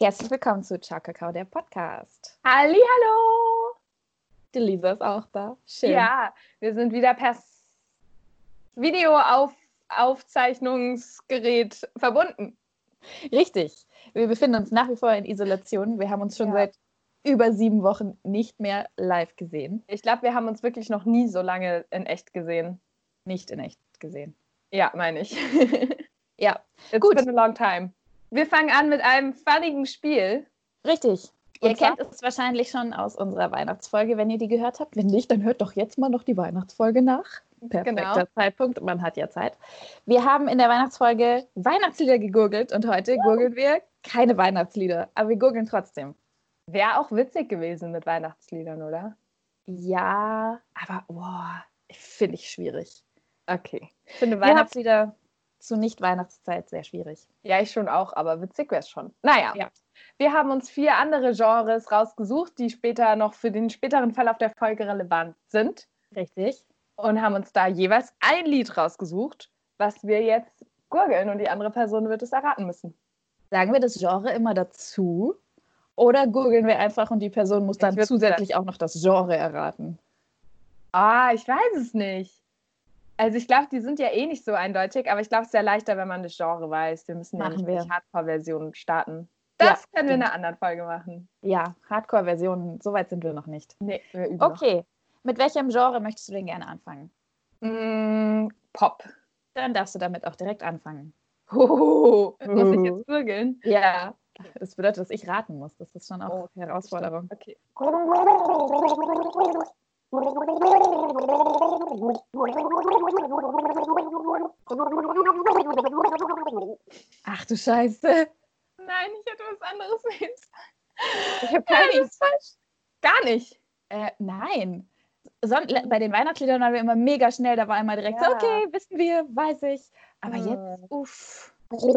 Herzlich willkommen zu Ciao Kakao, der Podcast. Hallihallo! Die Lisa ist auch da. Schön. Ja, wir sind wieder per Videoaufzeichnungsgerät verbunden. Richtig. Wir befinden uns nach wie vor in Isolation. Wir haben uns schon seit über 7 Wochen nicht mehr live gesehen. Ich glaube, wir haben uns wirklich noch nie so lange in echt gesehen. Nicht in echt gesehen. Ja, meine ich. Ja, It's gut. been a long time. Wir fangen an mit einem funnigen Spiel. Richtig. Ihr Und zwar? kennt es wahrscheinlich schon aus unserer Weihnachtsfolge, wenn ihr die gehört habt. Wenn nicht, dann hört doch jetzt mal noch die Weihnachtsfolge nach. Perfekter Zeitpunkt, man hat ja Zeit. Wir haben in der Weihnachtsfolge Weihnachtslieder gegurgelt und heute gurgeln wir keine Weihnachtslieder, aber wir gurgeln trotzdem. Wäre auch witzig gewesen mit Weihnachtsliedern, oder? Ja, aber finde ich schwierig. Okay. Ich finde Weihnachtslieder zu Nicht-Weihnachtszeit sehr schwierig. Ja, ich schon auch, aber witzig wäre es schon. Naja, Ja. Wir haben uns 4 andere Genres rausgesucht, die später noch für den späteren Verlauf der Folge relevant sind. Richtig. Und haben uns da jeweils ein Lied rausgesucht, was wir jetzt gurgeln und die andere Person wird es erraten müssen. Sagen wir das Genre immer dazu oder gurgeln wir einfach und die Person muss dann zusätzlich auch noch das Genre erraten? Ich weiß es nicht. Also ich glaube, die sind ja eh nicht so eindeutig, aber ich glaube, es ist ja leichter, wenn man das Genre weiß. Wir müssen ja nicht die Hardcore-Version starten. Das können wir in einer anderen Folge machen. Ja, Hardcore-Versionen, so weit sind wir noch nicht. Nee, wir üben Okay, mit welchem Genre möchtest du denn gerne anfangen? Pop. Dann darfst du damit auch direkt anfangen. Muss ich jetzt gurgeln? Ja, das bedeutet, dass ich raten muss. Das ist schon auch eine Herausforderung. Okay. Ach du Scheiße. Nein, ich hätte was anderes nehmen sollen. Ich habe keine falsch. Gar nicht. Nein. Bei den Weihnachtsliedern waren wir immer mega schnell. Da war einmal direkt so, okay, wissen wir, weiß ich. Aber jetzt, uff.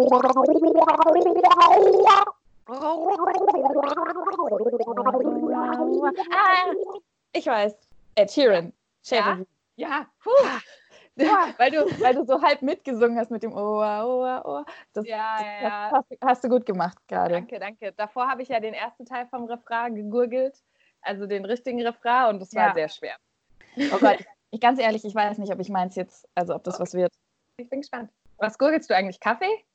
Ich weiß. Ed Sheeran. Ja. Weil du so halb mitgesungen hast mit dem Oa. Das hast du gut gemacht gerade. Danke. Davor habe ich ja den ersten Teil vom Refrain gegurgelt, also den richtigen Refrain, und das war sehr schwer. Oh Gott, ganz ehrlich, ich weiß nicht, ob ich meins jetzt, also ob das was wird. Ich bin gespannt. Was gurgelst du eigentlich? Kaffee?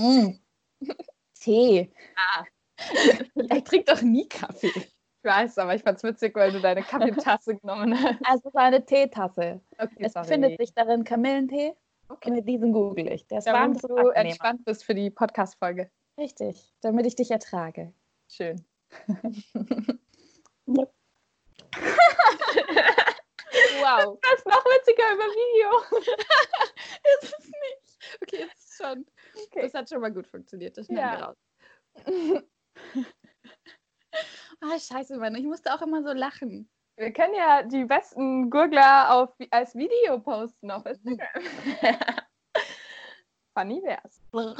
Tee. Ich trinke doch nie Kaffee. Ich weiß, aber ich fand's witzig, weil du deine Kaffeetasse genommen hast. Also es war eine Teetasse. Okay, es befindet sich darin Kamillentee. Okay. Und mit diesem google ich. Der ist warm, damit du entspannt bist für die Podcast-Folge. Richtig, damit ich dich ertrage. Schön. Wow. Das ist noch witziger über Video. Ist es nicht. Okay, jetzt schon. Okay. Das hat schon mal gut funktioniert. Das schneiden wir raus. Scheiße, Mann. Ich musste auch immer so lachen. Wir können ja die besten Gurgler als Video posten auf Instagram. Funny wär's.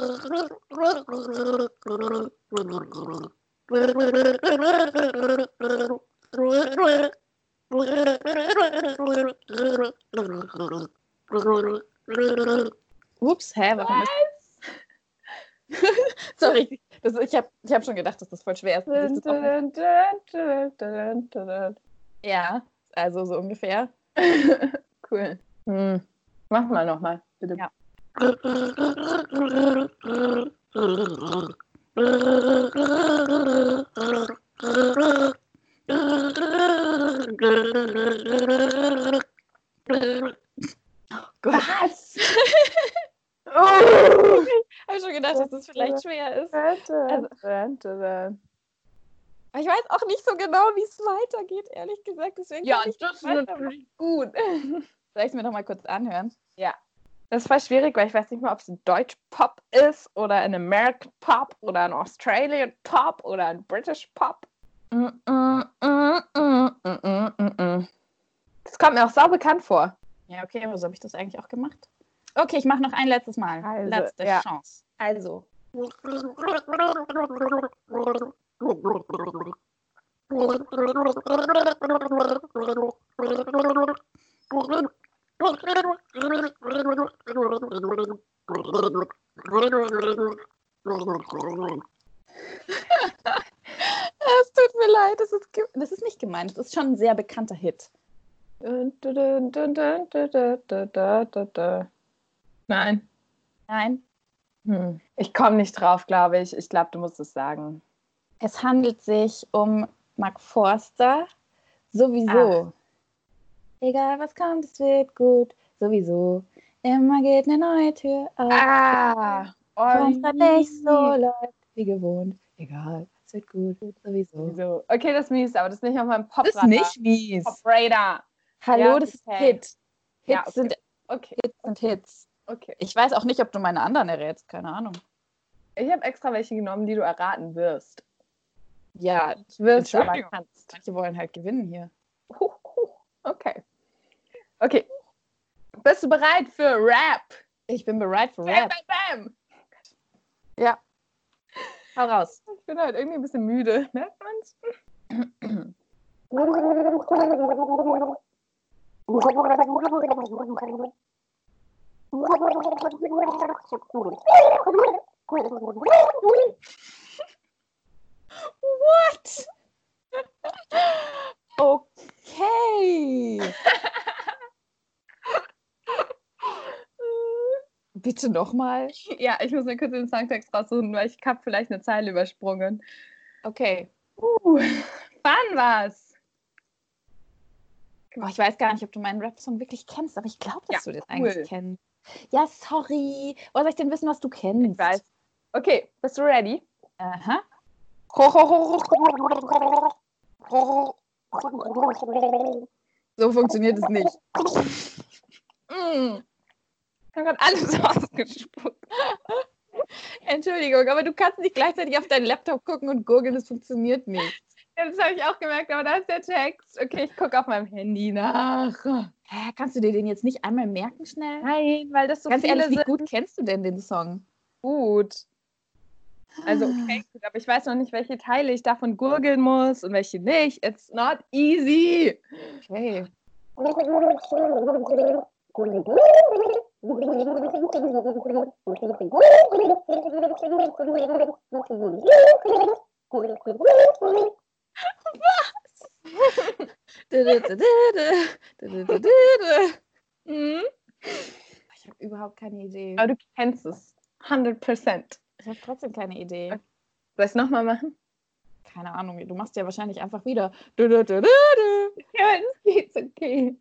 Ups, warum ist... Sorry, ich hab schon gedacht, dass das voll schwer ist. Ja, also so ungefähr. Cool. Mach mal nochmal, bitte. Ja. Was? Ich habe schon gedacht, dass das vielleicht schwer ist. Also, ich weiß auch nicht so genau, wie es weitergeht, ehrlich gesagt. Deswegen das ist natürlich gut. Soll ich es mir noch mal kurz anhören? Ja. Das ist voll schwierig, weil ich weiß nicht mal, ob es ein Deutsch-Pop ist oder ein American-Pop oder ein Australian-Pop oder ein British-Pop. Das kommt mir auch sau bekannt vor. Ja, okay, aber so habe ich das eigentlich auch gemacht. Okay, ich mache noch ein letztes Mal. Letzte Chance. Also. gemeint. Es ist schon ein sehr bekannter Hit. Nein. Nein? Ich komme nicht drauf, glaube ich. Ich glaube, du musst es sagen. Es handelt sich um Mark Forster. Sowieso. Egal was kommt, es wird gut. Sowieso. Immer geht eine neue Tür auf. Wenn's grad nicht so läuft wie gewohnt. Egal, es wird gut. Sowieso. Okay, das ist mies, aber das ist nicht auf meinem Pop-Radar. Das ist nicht mies. Pop-Radar. Hallo, ja, das ist Hit. Hits sind Hits. Okay. Ich weiß auch nicht, ob du meine anderen errätst. Keine Ahnung. Ich habe extra welche genommen, die du erraten wirst. Ja, du wirst, aber kannst. Manche wollen halt gewinnen hier. Okay. Bist du bereit für Rap? Ich bin bereit für Rap. Bam. Ja. Hau raus. Ich bin halt irgendwie ein bisschen müde. Merkt man's? What? Okay. Bitte nochmal. Ja, ich muss mir kurz den Songtext raussuchen, weil ich habe vielleicht eine Zeile übersprungen. Okay. Wann war's? Oh, ich weiß gar nicht, ob du meinen Rap-Song wirklich kennst, aber ich glaube, dass du den eigentlich kennst. Ja, sorry. Woher soll ich denn wissen, was du kennst? Ich weiß. Okay, bist du ready? Aha. So funktioniert es nicht. Ich habe gerade alles ausgespuckt. Entschuldigung, aber du kannst nicht gleichzeitig auf deinen Laptop gucken und googeln, das funktioniert nicht. Ja, das habe ich auch gemerkt, aber da ist der Text. Okay, ich gucke auf meinem Handy nach. Kannst du dir den jetzt nicht einmal merken schnell? Nein, weil das so ganz viele ehrlich, wie gut kennst du denn den Song? Gut. Also okay, gut, aber ich weiß noch nicht, welche Teile ich davon gurgeln muss und welche nicht. It's not easy. Okay. Ich habe überhaupt keine Idee. Aber du kennst es. 100%. Ich habe trotzdem keine Idee. Okay. Soll ich es nochmal machen? Keine Ahnung, du machst ja wahrscheinlich einfach wieder. Ja, das geht's, okay.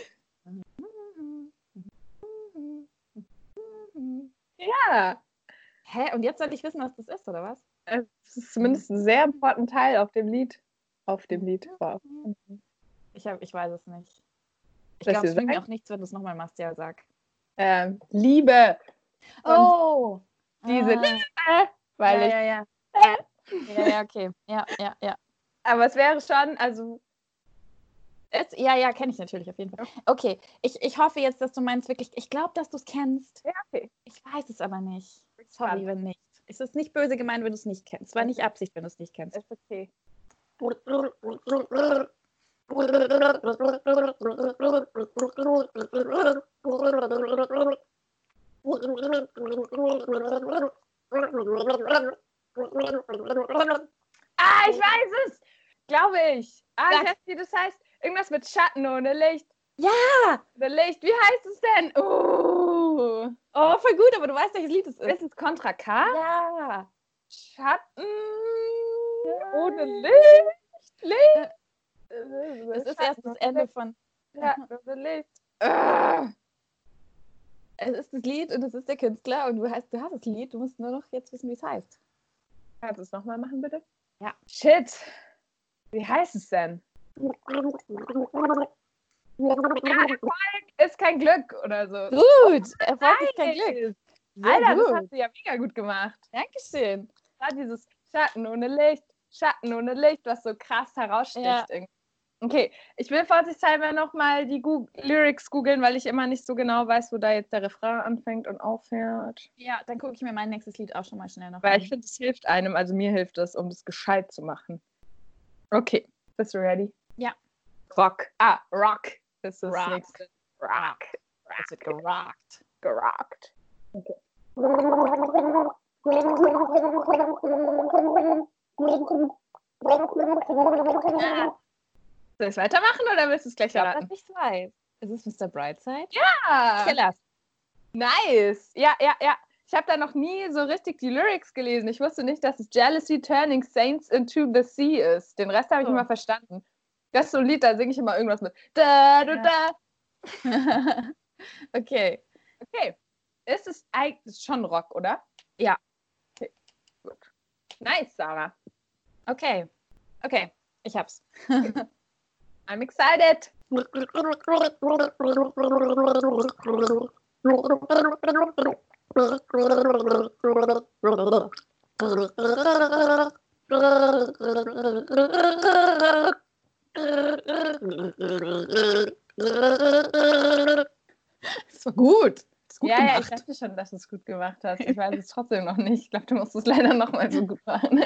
Ja. Hä? Und jetzt soll ich wissen, was das ist, oder was? Das ist zumindest ein sehr important Teil auf dem Lied. Wow. Ich weiß es nicht. Ich glaube, es bringt mir auch nichts, wenn du es nochmal machst. Ja, sag. Liebe. Und diese Liebe. Weil ja. Ja, okay. Ja. Aber es wäre schon, also... Ja, kenne ich natürlich auf jeden Fall. Okay, ich hoffe jetzt, dass du meinst wirklich, ich glaube, dass du es kennst. Ja, okay. Ich weiß es aber nicht. Sorry, wenn nicht. Es ist nicht böse gemeint, wenn du es nicht kennst. Es war nicht Absicht, wenn du es nicht kennst. Ist okay. Ich weiß es! Glaube ich. Ich weiß, wie das heißt. Irgendwas mit Schatten ohne Licht. Ja! Ohne Licht. Wie heißt es denn? Oh, voll gut, aber du weißt, welches Lied es ist. Ist es Contra K? Ja. Schatten ohne Licht. Es ist erst das Ende von... Ja, ohne Licht. Es ist das Lied und es ist der Künstler und du hast das Lied, du musst nur noch jetzt wissen, wie es heißt. Kannst du es nochmal machen, bitte? Ja. Shit. Wie heißt es denn? Erfolg ist kein Glück oder so. Gut, Erfolg ist kein Glück. Sehr Alter, gut. Das hast du ja mega gut gemacht. Dankeschön. Da dieses Schatten ohne Licht, was so krass heraussticht. Ja. Okay, ich will vorsichtshalber nochmal die Lyrics googeln, weil ich immer nicht so genau weiß, wo da jetzt der Refrain anfängt und aufhört. Ja, dann gucke ich mir mein nächstes Lied auch schon mal schnell noch an. Weil ich finde, es hilft einem, also mir hilft es, um das gescheit zu machen. Okay, bist du ready? Ja. Rock. Rock. Das ist das nächste. Rock. Es wird gerockt. Gerockt. Okay. Soll ich weitermachen oder willst du es gleich verraten? Ich weiß. Ist es Mr. Brightside? Ja! Killers. Nice! Ja. Ich habe da noch nie so richtig die Lyrics gelesen. Ich wusste nicht, dass es Jealousy Turning Saints into the Sea ist. Den Rest habe ich immer verstanden. Das ist so ein Lied, da singe ich immer irgendwas mit. Da. Okay. Ist es eigentlich schon Rock, oder? Ja. Okay, gut. Nice, Sarah. Okay. Ich hab's. I'm excited. Das war gut. Ja, ich dachte schon, dass du es gut gemacht hast. Ich weiß es trotzdem noch nicht. Ich glaube, du musst es leider noch mal so gut machen.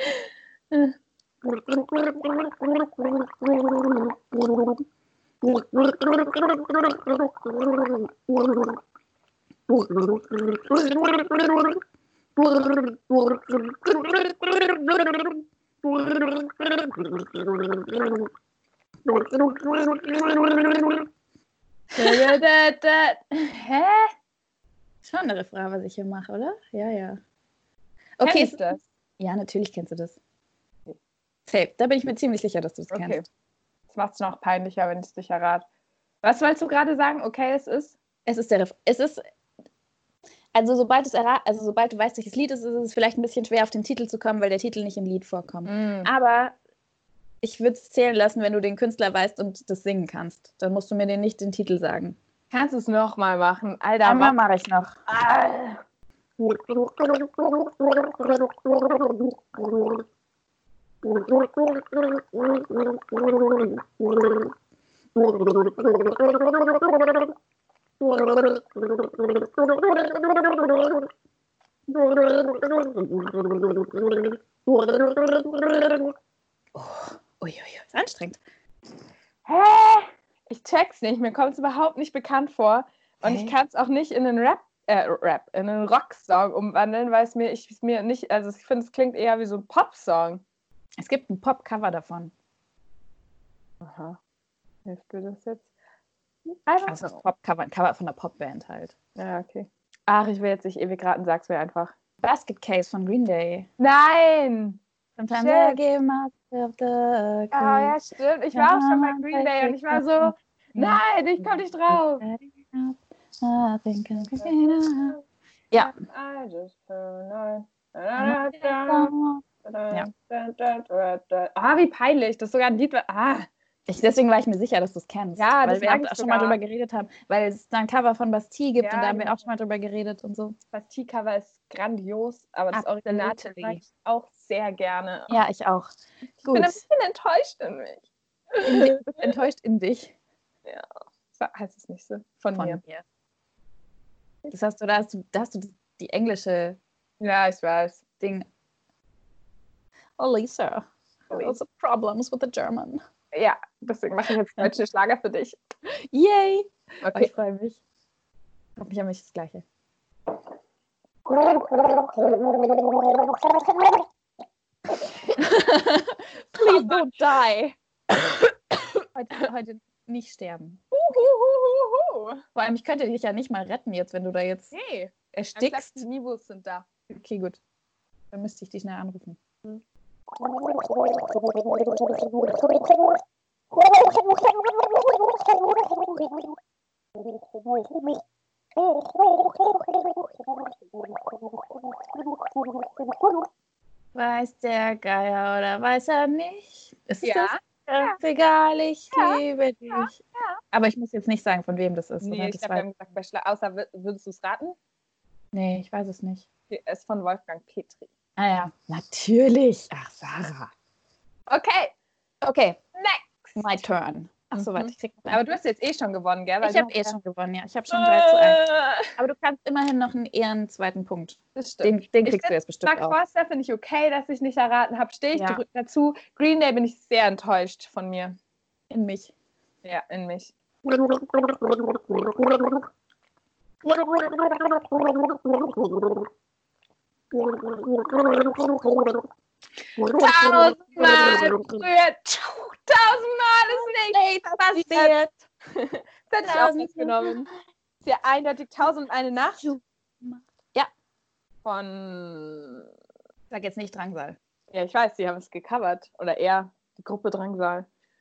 Hä? Schon eine Refrain, was ich hier mache, oder? Ja. Okay, kennst du das? Ja, natürlich kennst du das. Safe, da bin ich mir ziemlich sicher, dass du es kennst. Das macht es noch peinlicher, wenn ich es nicht errate. Was wolltest du gerade sagen? Okay, es ist der Refrain. Es ist, also sobald du weißt, welches Lied es ist es vielleicht ein bisschen schwer, auf den Titel zu kommen, weil der Titel nicht im Lied vorkommt. Aber ich würde es zählen lassen, wenn du den Künstler weißt und das singen kannst. Dann musst du mir nicht den Titel sagen. Kannst du es nochmal machen? Alter, einmal mache ich noch. Ist anstrengend. Hä? Ich check's nicht. Mir kommt es überhaupt nicht bekannt vor. Und ich kann es auch nicht in einen in einen Rocksong umwandeln, weil ich finde, es klingt eher wie so ein Popsong. Es gibt ein Pop-Cover davon. Aha. Hilft dir das jetzt? Also Pop-Cover, ein Cover von einer Popband halt. Ja, okay. Ach, ich will jetzt nicht ewig raten, sag's mir einfach. Basket Case von Green Day. Nein! Sometimes I give myself the case. Oh ja, stimmt. Ich war auch schon bei Green Day und ich war so, nein, ich komme nicht drauf. Ja. Wie peinlich. Das ist sogar ein Lied. Deswegen war ich mir sicher, dass du es kennst. Ja, weil wir auch schon mal drüber geredet haben. Weil es da ein Cover von Bastille gibt und da haben wir auch schon mal drüber geredet und so. Das Bastille-Cover ist grandios, aber das Original mag ich auch sehr gerne. Ja, ich auch. Ich bin ein bisschen enttäuscht in mich. Du bist enttäuscht in dich? Ja, heißt es nicht so. Von mir. Das heißt, da hast du die englische ich weiß. Ding. Oh, Lisa. There's problems with the German. Ja, deswegen mache ich jetzt deutsche Schlager für dich. Yay! Okay. Ich freue mich. Hoffentlich haben wir das Gleiche. Please don't die. Heute nicht sterben. Vor allem, ich könnte dich ja nicht mal retten jetzt, wenn du da jetzt erstickst. Die Nivos sind da. Okay, gut. Dann müsste ich dich schnell anrufen. Weiß der Geier oder weiß er nicht? Ist es das? Ganz egal, ich liebe dich. Ja. Aber ich muss jetzt nicht sagen, von wem das ist. Nee, ich habe ja gesagt, außer würdest du es raten? Nee, ich weiß es nicht. Es ist von Wolfgang Petri. Ah ja, natürlich. Ach, Sarah. Okay. Next. My turn. Achso, warte, ich krieg noch Aber du hast jetzt schon gewonnen, gell? Weil ich habe schon gewonnen, ja. Ich habe schon 3:1. Aber du kannst immerhin noch einen eher zweiten Punkt. Das stimmt. Den kriegst du jetzt bestimmt auch. Mark Forster finde ich okay, dass ich nicht erraten habe. Stehe ich dazu. Green Day bin ich sehr enttäuscht von mir. In mich. Ja, in mich. Tausendmal früher. 1000-mal ist nichts passiert. Das hätte ich auch mitgenommen. Ist ja eindeutig 1001 Nacht. Ja. Von... Sag jetzt nicht Drangsal. Ja, ich weiß, die haben es gecovert. Oder eher die Gruppe Drangsal.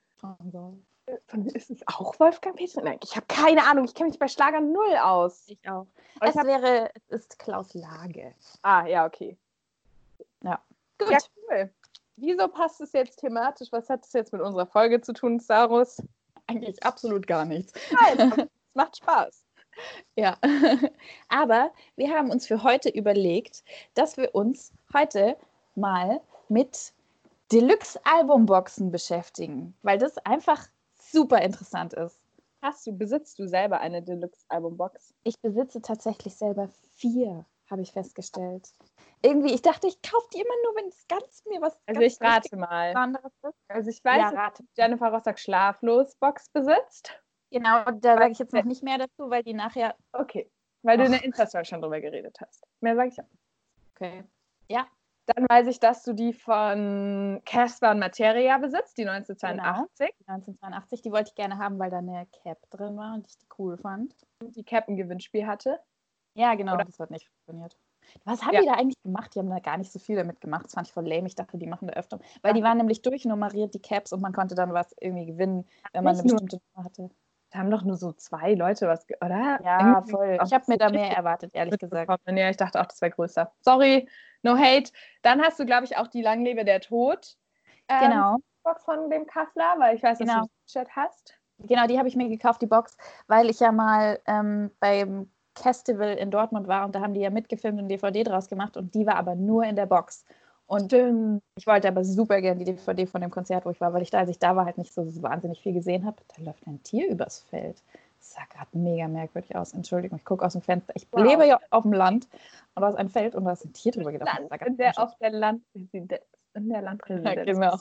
Von ist es auch Wolfgang Petri? Nein, ich habe keine Ahnung. Ich kenne mich bei Schlagern 0 aus. Ich auch. Es ist Klaus Lage. Ah, ja, okay. Ja. Gut. Ja, cool. Wieso passt es jetzt thematisch? Was hat es jetzt mit unserer Folge zu tun, Sarus? Eigentlich absolut gar nichts. Nein, aber es macht Spaß. Ja, aber wir haben uns für heute überlegt, dass wir uns heute mal mit Deluxe-Albumboxen beschäftigen, weil das einfach super interessant ist. Besitzt du selber eine Deluxe-Albumbox? Ich besitze tatsächlich selber 4, habe ich festgestellt. Irgendwie, ich dachte, ich kaufe die immer nur, wenn es mir was Also ich rate mal. Anderes ist. Also ich weiß, dass Jennifer Rostock Schlaflos-Box besitzt. Genau, da sage ich jetzt noch nicht mehr dazu, weil die nachher... Okay, weil du in der Insta-Story schon drüber geredet hast. Mehr sage ich auch. Okay, ja. Dann weiß ich, dass du die von Casper und Materia besitzt, die 1982. Genau, 1982, die wollte ich gerne haben, weil da eine Cap drin war und ich die cool fand. Und die Cap ein Gewinnspiel hatte. Ja, genau, das hat nicht funktioniert. Was haben die da eigentlich gemacht? Die haben da gar nicht so viel damit gemacht. Das fand ich voll lame. Ich dachte, die machen da öfter. Weil die waren nämlich durchnummeriert, die Caps, und man konnte dann was irgendwie gewinnen, wenn man eine bestimmte Nummer hatte. Da haben doch nur so 2 Leute was, oder? Ja, voll. Ich habe mir da mehr erwartet, ehrlich gesagt. Ja, ich dachte auch, das wäre größer. Sorry, no hate. Dann hast du, glaube ich, auch die Lang lebe der Tod. Genau. Box von dem Kassler, weil ich weiß, dass du das Chat hast. Genau, die habe ich mir gekauft, die Box, weil ich ja mal beim Festival in Dortmund war und da haben die ja mitgefilmt und DVD draus gemacht und die war aber nur in der Box. Und ich wollte aber super gerne die DVD von dem Konzert, wo ich war, weil ich da, als ich da war, halt nicht so wahnsinnig viel gesehen habe. Da läuft ein Tier übers Feld. Das sah gerade mega merkwürdig aus. Entschuldigung, ich gucke aus dem Fenster. Ich lebe ja auf dem Land und da ist ein Feld und da ist ein Tier drüber gedacht. In der Landresidenz. Ja, genau.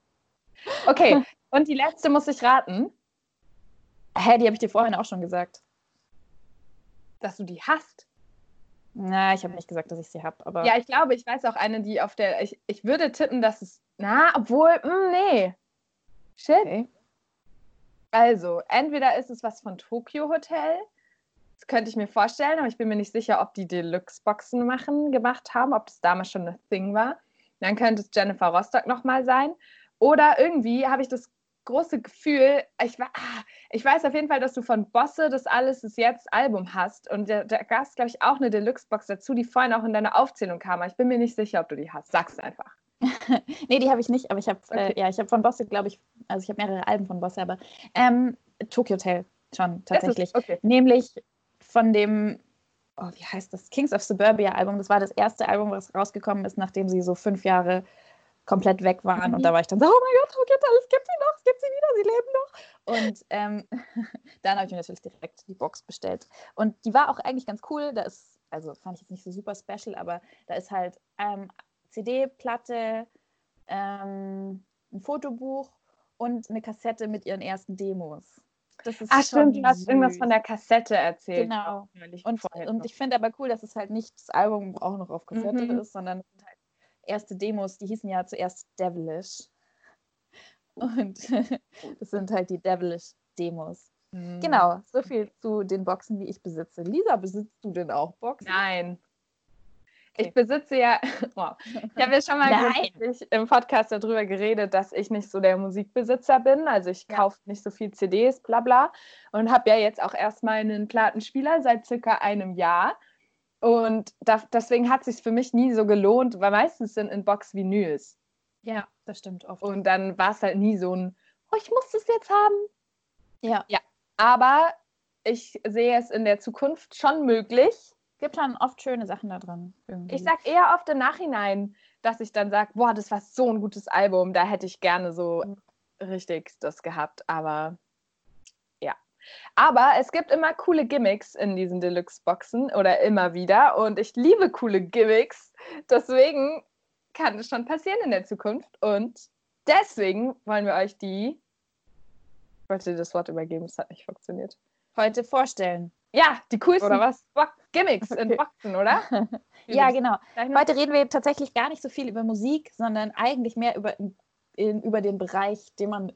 Okay, und die letzte muss ich raten. Hä, die habe ich dir vorhin auch schon gesagt. Dass du die hast? Na, ich habe nicht gesagt, dass ich sie habe. Aber ja, ich glaube, ich weiß auch eine, die auf der... Ich würde tippen, dass es... nee. Shit. Okay. Also, entweder ist es was von Tokyo Hotel. Das könnte ich mir vorstellen, aber ich bin mir nicht sicher, ob die Deluxe-Boxen gemacht haben, ob das damals schon ein Thing war. Dann könnte es Jennifer Rostock nochmal sein. Oder irgendwie habe ich das große Gefühl, ich weiß auf jeden Fall, dass du von Bosse das Alles ist jetzt Album hast und der Gast, glaube ich, auch eine Deluxe-Box dazu, die vorhin auch in deiner Aufzählung kam, aber ich bin mir nicht sicher, ob du die hast. Sag's einfach. Nee, die habe ich nicht, aber ich habe ich habe von Bosse, glaube ich, also ich habe mehrere Alben von Bosse, aber Tokyo Hotel schon tatsächlich. Okay. Nämlich von dem, wie heißt das, Kings of Suburbia Album, das war das erste Album, was rausgekommen ist, nachdem sie so 5 Jahre komplett weg waren. Und da war ich dann so, oh mein Gott, Tokyo Hotel, es gibt sie noch, es gibt sie wieder, sie leben noch. Und dann habe ich mir natürlich direkt die Box bestellt. Und die war auch eigentlich ganz cool. Da ist, also fand ich jetzt nicht so super special, aber da ist halt CD-Platte, ein Fotobuch und eine Kassette mit ihren ersten Demos. Das ist stimmt, du hast irgendwas von der Kassette erzählt. Genau. Und ich finde aber cool, dass es halt nicht das Album auch noch auf Kassette ist, sondern halt erste Demos, die hießen ja zuerst Devilish. Und das sind halt die Devilish-Demos. Genau, so viel zu den Boxen, die ich besitze. Lisa, besitzt du denn auch Boxen? Nein. Okay. Ich besitze ja, wow. Ich habe ja schon mal im Podcast darüber geredet, dass ich nicht so der Musikbesitzer bin. Also ich kaufe nicht so viel CDs, bla bla. Und habe ja jetzt auch erstmal einen Plattenspieler seit circa einem Jahr. Und deswegen hat es sich für mich nie so gelohnt, weil meistens sind in Box Vinyls. Ja, das stimmt oft. Und dann war es halt nie so ein, ich muss das jetzt haben. Ja. Aber ich sehe es in der Zukunft schon möglich. Gibt dann oft schöne Sachen da drin. Ich sage eher oft im Nachhinein, dass ich dann sage, boah, das war so ein gutes Album, da hätte ich gerne so richtig das gehabt. Aber ja. Aber es gibt immer coole Gimmicks in diesen Deluxe-Boxen oder immer wieder. Und ich liebe coole Gimmicks. Deswegen kann es schon passieren in der Zukunft. Und deswegen wollen wir euch ich wollte dir das Wort übergeben, es hat nicht funktioniert. Heute vorstellen. Ja, die coolsten oder was? Gimmicks in Boxen, oder? Ja, genau. Heute reden wir tatsächlich gar nicht so viel über Musik, sondern eigentlich mehr über den Bereich, den man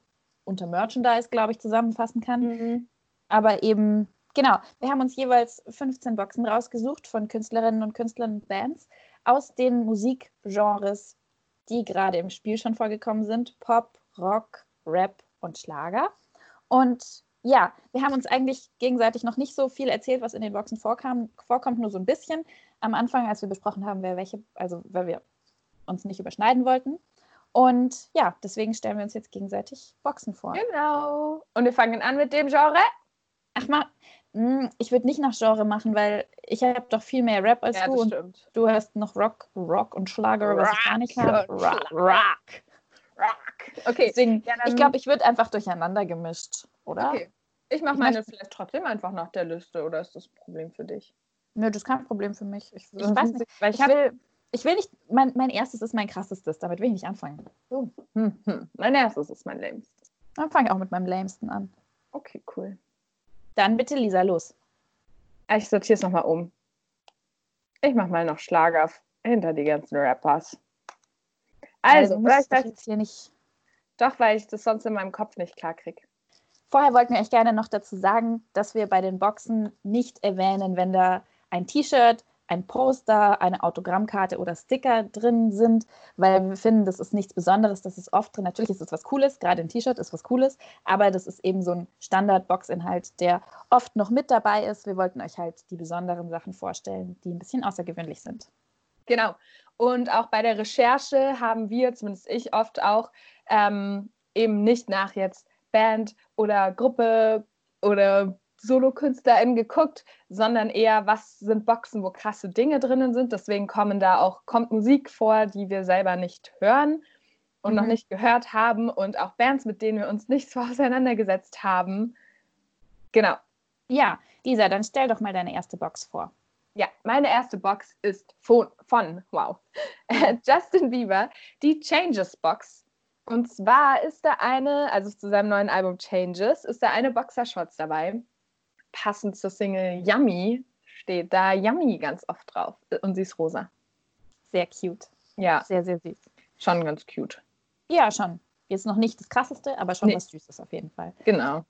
unter Merchandise, glaube ich, zusammenfassen kann. Aber eben, genau, wir haben uns jeweils 15 Boxen rausgesucht von Künstlerinnen und Künstlern und Bands aus den Musikgenres, die gerade im Spiel schon vorgekommen sind. Pop, Rock, Rap und Schlager. Und ja, wir haben uns eigentlich gegenseitig noch nicht so viel erzählt, was in den Boxen vorkommt, nur so ein bisschen. Am Anfang, als wir besprochen haben, weil wir uns nicht überschneiden wollten. Und ja, deswegen stellen wir uns jetzt gegenseitig Boxen vor. Genau. Und wir fangen an mit dem Genre. Ich würde nicht nach Genre machen, weil ich habe doch viel mehr Rap als du. Und du hast noch Rock und Schlager, was ich gar nicht habe. Rock. Okay, deswegen, ich glaube, ich würde einfach durcheinander gemischt, oder? Okay. Ich mache meine vielleicht trotzdem einfach nach der Liste, oder ist das ein Problem für dich? Nö, das ist kein Problem für mich. Ich weiß nicht, weil ich will nicht, mein erstes ist mein krassestes, damit will ich nicht anfangen. Mein erstes ist mein lämstes. Dann fange ich auch mit meinem lämsten an. Okay, cool. Dann bitte, Lisa, los. Ich sortiere es nochmal um. Ich mache mal noch Schlager hinter die ganzen Rappers. Also vielleicht jetzt hier nicht. Doch, weil ich das sonst in meinem Kopf nicht klar kriege. Vorher wollten wir euch gerne noch dazu sagen, dass wir bei den Boxen nicht erwähnen, wenn da ein T-Shirt, ein Poster, eine Autogrammkarte oder Sticker drin sind, weil wir finden, das ist nichts Besonderes, das ist oft drin. Natürlich ist es was Cooles, gerade ein T-Shirt ist was Cooles, aber das ist eben so ein Standard-Boxinhalt, der oft noch mit dabei ist. Wir wollten euch halt die besonderen Sachen vorstellen, die ein bisschen außergewöhnlich sind. Genau. Und auch bei der Recherche haben wir, zumindest ich oft auch, eben nicht nach jetzt Band oder Gruppe oder Solokünstlerin geguckt, sondern eher, was sind Boxen, wo krasse Dinge drinnen sind. Deswegen kommt Musik vor, die wir selber nicht hören und noch nicht gehört haben und auch Bands, mit denen wir uns nicht so auseinandergesetzt haben. Genau. Ja, Lisa, dann stell doch mal deine erste Box vor. Ja, meine erste Box ist von Justin Bieber, die Changes Box. Und zwar ist da also zu seinem neuen Album Changes, ist da eine Boxershorts dabei. Passend zur Single Yummy steht da Yummy ganz oft drauf. Und sie ist rosa. Sehr cute. Ja. Sehr, sehr süß. Schon ganz cute. Ja, schon. Jetzt noch nicht das Krasseste, aber schon was Süßes auf jeden Fall. Genau.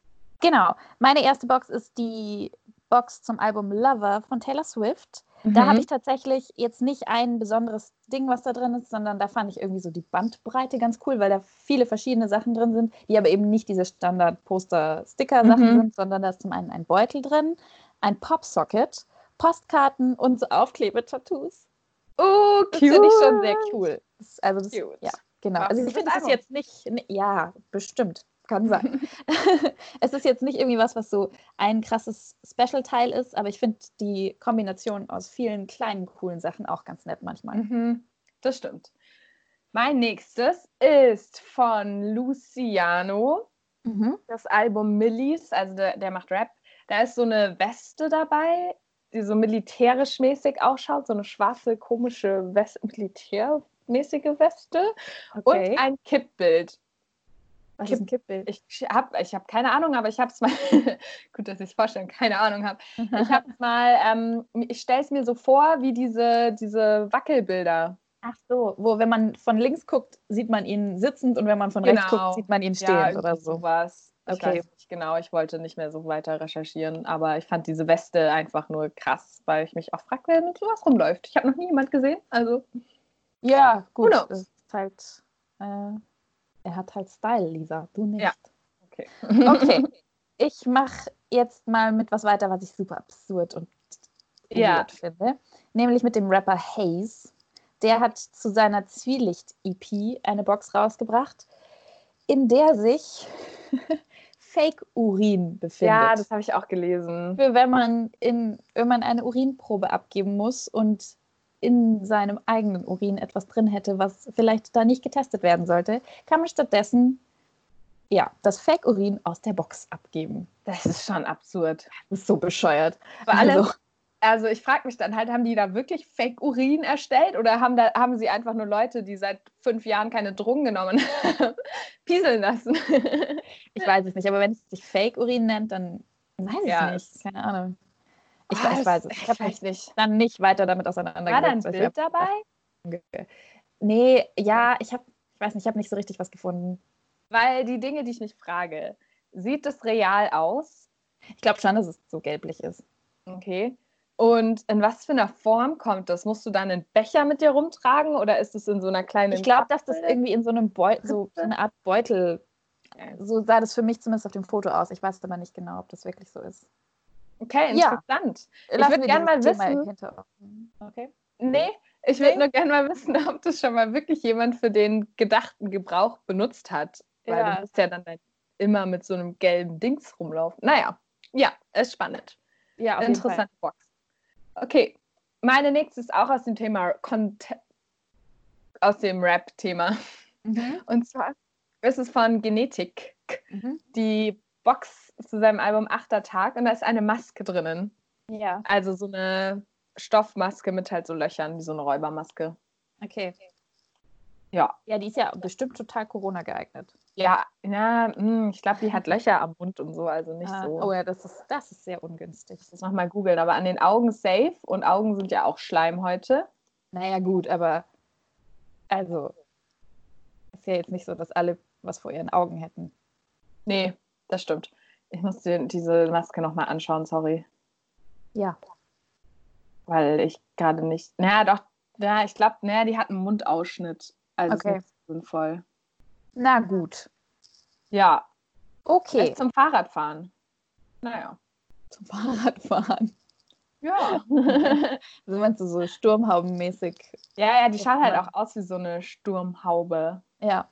Meine erste Box ist die Box zum Album Lover von Taylor Swift. Da habe ich tatsächlich jetzt nicht ein besonderes Ding, was da drin ist, sondern da fand ich irgendwie so die Bandbreite ganz cool, weil da viele verschiedene Sachen drin sind, die aber eben nicht diese Standard-Poster-Sticker-Sachen sind, sondern da ist zum einen ein Beutel drin, ein Popsocket, Postkarten und so Aufklebetattoos. Oh, cute. Das finde ich schon sehr cool. Cute. Ja, genau. Also ich finde, das ist jetzt nicht, ja, bestimmt. Kann sein. Es ist jetzt nicht irgendwie was so ein krasses Special-Teil ist, aber ich finde die Kombination aus vielen kleinen, coolen Sachen auch ganz nett manchmal. Das stimmt. Mein nächstes ist von Luciano, das Album Millies, also der macht Rap. Da ist so eine Weste dabei, die so militärisch mäßig ausschaut, so eine schwarze, komische militärmäßige Weste und ein Kippbild. Was ist ein Kippbild? Ich habe keine Ahnung, aber ich habe es mal, gut, dass ich es vorstellen, keine Ahnung habe. Ich habe es mal, ich stelle es mir so vor, wie diese Wackelbilder. Ach so, wo, wenn man von links guckt, sieht man ihn sitzend und wenn man von rechts guckt, sieht man ihn stehend oder so. Sowas. Ich weiß nicht genau, ich wollte nicht mehr so weiter recherchieren, aber ich fand diese Weste einfach nur krass, weil ich mich auch frage, wer mit sowas rumläuft. Ich habe noch nie jemand gesehen, also. Ja, gut, das ist halt, er hat halt Style, Lisa, du nicht. Ja, okay. Ich mache jetzt mal mit was weiter, was ich super absurd und idiot finde, nämlich mit dem Rapper Haze. Der hat zu seiner Zwielicht-EP eine Box rausgebracht, in der sich Fake-Urin befindet. Ja, das habe ich auch gelesen. Für wenn man eine Urinprobe abgeben muss und in seinem eigenen Urin etwas drin hätte, was vielleicht da nicht getestet werden sollte, kann man stattdessen das Fake-Urin aus der Box abgeben. Das ist schon absurd. Das ist so bescheuert. Also ich frage mich dann halt, haben die da wirklich Fake-Urin erstellt oder haben sie einfach nur Leute, die seit 5 Jahren keine Drogen genommen haben, pieseln lassen? Ich weiß es nicht, aber wenn es sich Fake-Urin nennt, dann weiß ich es nicht. Keine Ahnung. Ich weiß es. Ich habe mich dann nicht weiter damit auseinandergesetzt. War da ein Bild dabei? Nee, ja, ich weiß nicht, ich habe nicht so richtig was gefunden. Weil die Dinge, die ich mich frage, sieht es real aus? Ich glaube schon, dass es so gelblich ist. Okay. Und in was für einer Form kommt das? Musst du dann einen Becher mit dir rumtragen oder ist es in so einer kleinen Ich glaube, dass das irgendwie in so einem Beutel, so eine Art Beutel, so sah das für mich zumindest auf dem Foto aus. Ich weiß aber nicht genau, ob das wirklich so ist. Okay, interessant. Ja. Ich würde gerne mal wissen. Okay. Nee, ich würde nur gerne mal wissen, ob das schon mal wirklich jemand für den gedachten Gebrauch benutzt hat. Weil du musst ja dann immer mit so einem gelben Dings rumlaufen. Naja, ja, ist spannend. Ja, auf interessante Box. Okay, meine nächste ist auch aus dem Thema aus dem Rap-Thema. Mhm. Und zwar ist es von Genetik. Die Box zu seinem Album 8. Tag und da ist eine Maske drinnen. Ja. Also so eine Stoffmaske mit halt so Löchern, wie so eine Räubermaske. Okay. Ja. Ja, die ist ja bestimmt total Corona geeignet. Ja, ich glaube, die hat Löcher am Mund und so, also nicht so. Oh ja, das ist sehr ungünstig. Ich muss nochmal googeln, aber an den Augen safe und Augen sind ja auch Schleimhäute. Naja, gut, aber also ist ja jetzt nicht so, dass alle was vor ihren Augen hätten. Nee, das stimmt. Ich muss diese Maske nochmal anschauen, sorry. Ja. Weil ich gerade nicht. Ich glaube, die hat einen Mundausschnitt. Also ist nicht so sinnvoll. Na gut. Ja. Okay. Zum Fahrradfahren. Naja. Zum Fahrradfahren. Ja. Also meinst du so sturmhaubenmäßig? Ja, die schaut halt auch aus wie so eine Sturmhaube. Ja.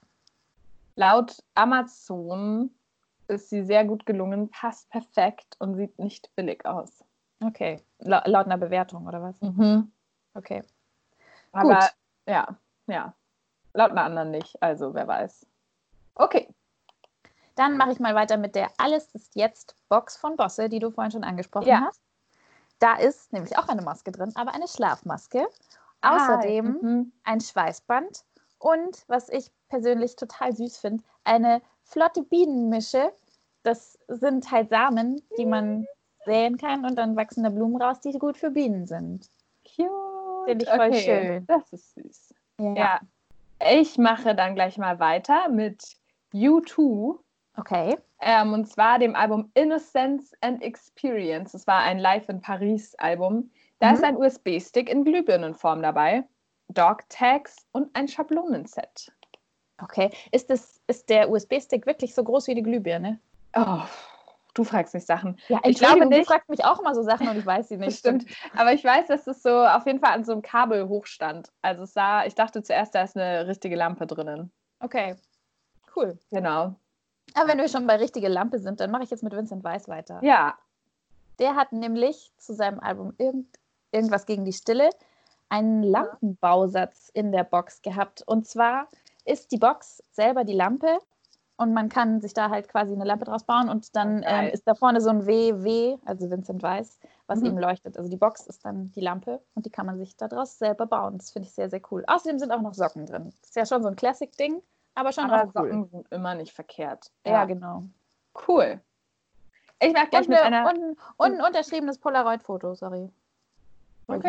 Laut Amazon ist sie sehr gut gelungen, passt perfekt und sieht nicht billig aus. Okay. Laut einer Bewertung, oder was? Mhm. Okay. Aber gut. Ja. Laut einer anderen nicht, also wer weiß. Okay. Dann mache ich mal weiter mit der Alles ist jetzt Box von Bosse, die du vorhin schon angesprochen hast. Da ist nämlich auch eine Maske drin, aber eine Schlafmaske. Außerdem ein Schweißband und, was ich persönlich total süß finde, eine flotte Bienenmische. Das sind halt Samen, die man säen kann und dann wachsen da Blumen raus, die gut für Bienen sind. Cute. Finde ich voll schön. Das ist süß. Ja. Ich mache dann gleich mal weiter mit U2. Okay. Und zwar dem Album Innocence and Experience. Das war ein Live in Paris Album. Da ist ein USB-Stick in Glühbirnenform dabei, Dog-Tags und ein Schablonenset. Okay. Ist der USB-Stick wirklich so groß wie die Glühbirne? Oh, du fragst mich Sachen. Ja, ich glaube nicht. Du fragst mich auch immer so Sachen und ich weiß sie nicht. Das stimmt. Aber ich weiß, dass es so auf jeden Fall an so einem Kabel hochstand. Also ich dachte zuerst, da ist eine richtige Lampe drinnen. Okay. Cool. Genau. Aber wenn wir schon bei richtige Lampe sind, dann mache ich jetzt mit Vincent Weiss weiter. Ja. Der hat nämlich zu seinem Album Irgendwas gegen die Stille einen Lampenbausatz in der Box gehabt. Und zwar ist die Box selber die Lampe und man kann sich da halt quasi eine Lampe draus bauen und dann ist da vorne so ein WW, also Vincent Weiss, was ihm leuchtet. Also die Box ist dann die Lampe und die kann man sich daraus selber bauen. Das finde ich sehr, sehr cool. Außerdem sind auch noch Socken drin. Das ist ja schon so ein Classic-Ding. Aber schon auch cool. Socken sind immer nicht verkehrt. Ja, genau. Cool. Ich mag gleich mit einer... Und ein unterschriebenes Polaroid-Foto, sorry. Okay,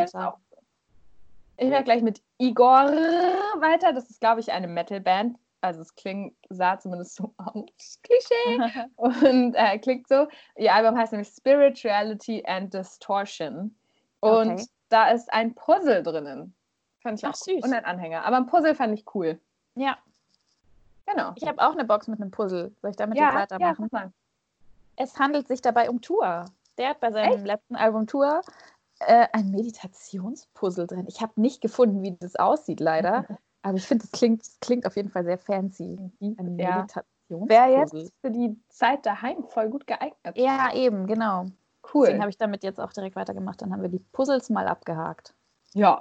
ich werde gleich mit Igor weiter. Das ist, glaube ich, eine Metal-Band. Also es sah zumindest so aus. Klischee. Und klingt so. Ihr Album heißt nämlich Spirituality and Distortion. Und da ist ein Puzzle drinnen. Fand ich auch süß. Und ein Anhänger. Aber ein Puzzle fand ich cool. Ja. Genau. Ich habe auch eine Box mit einem Puzzle. Soll ich damit jetzt weitermachen? Ja, es handelt sich dabei um Tour. Der hat bei seinem letzten Album Tour ein Meditationspuzzle drin. Ich habe nicht gefunden, wie das aussieht, leider. Aber ich finde, es klingt auf jeden Fall sehr fancy. Ein Meditationspuzzle. Wäre jetzt für die Zeit daheim voll gut geeignet. Ja, eben, genau. Cool. Deswegen habe ich damit jetzt auch direkt weitergemacht. Dann haben wir die Puzzles mal abgehakt. Ja.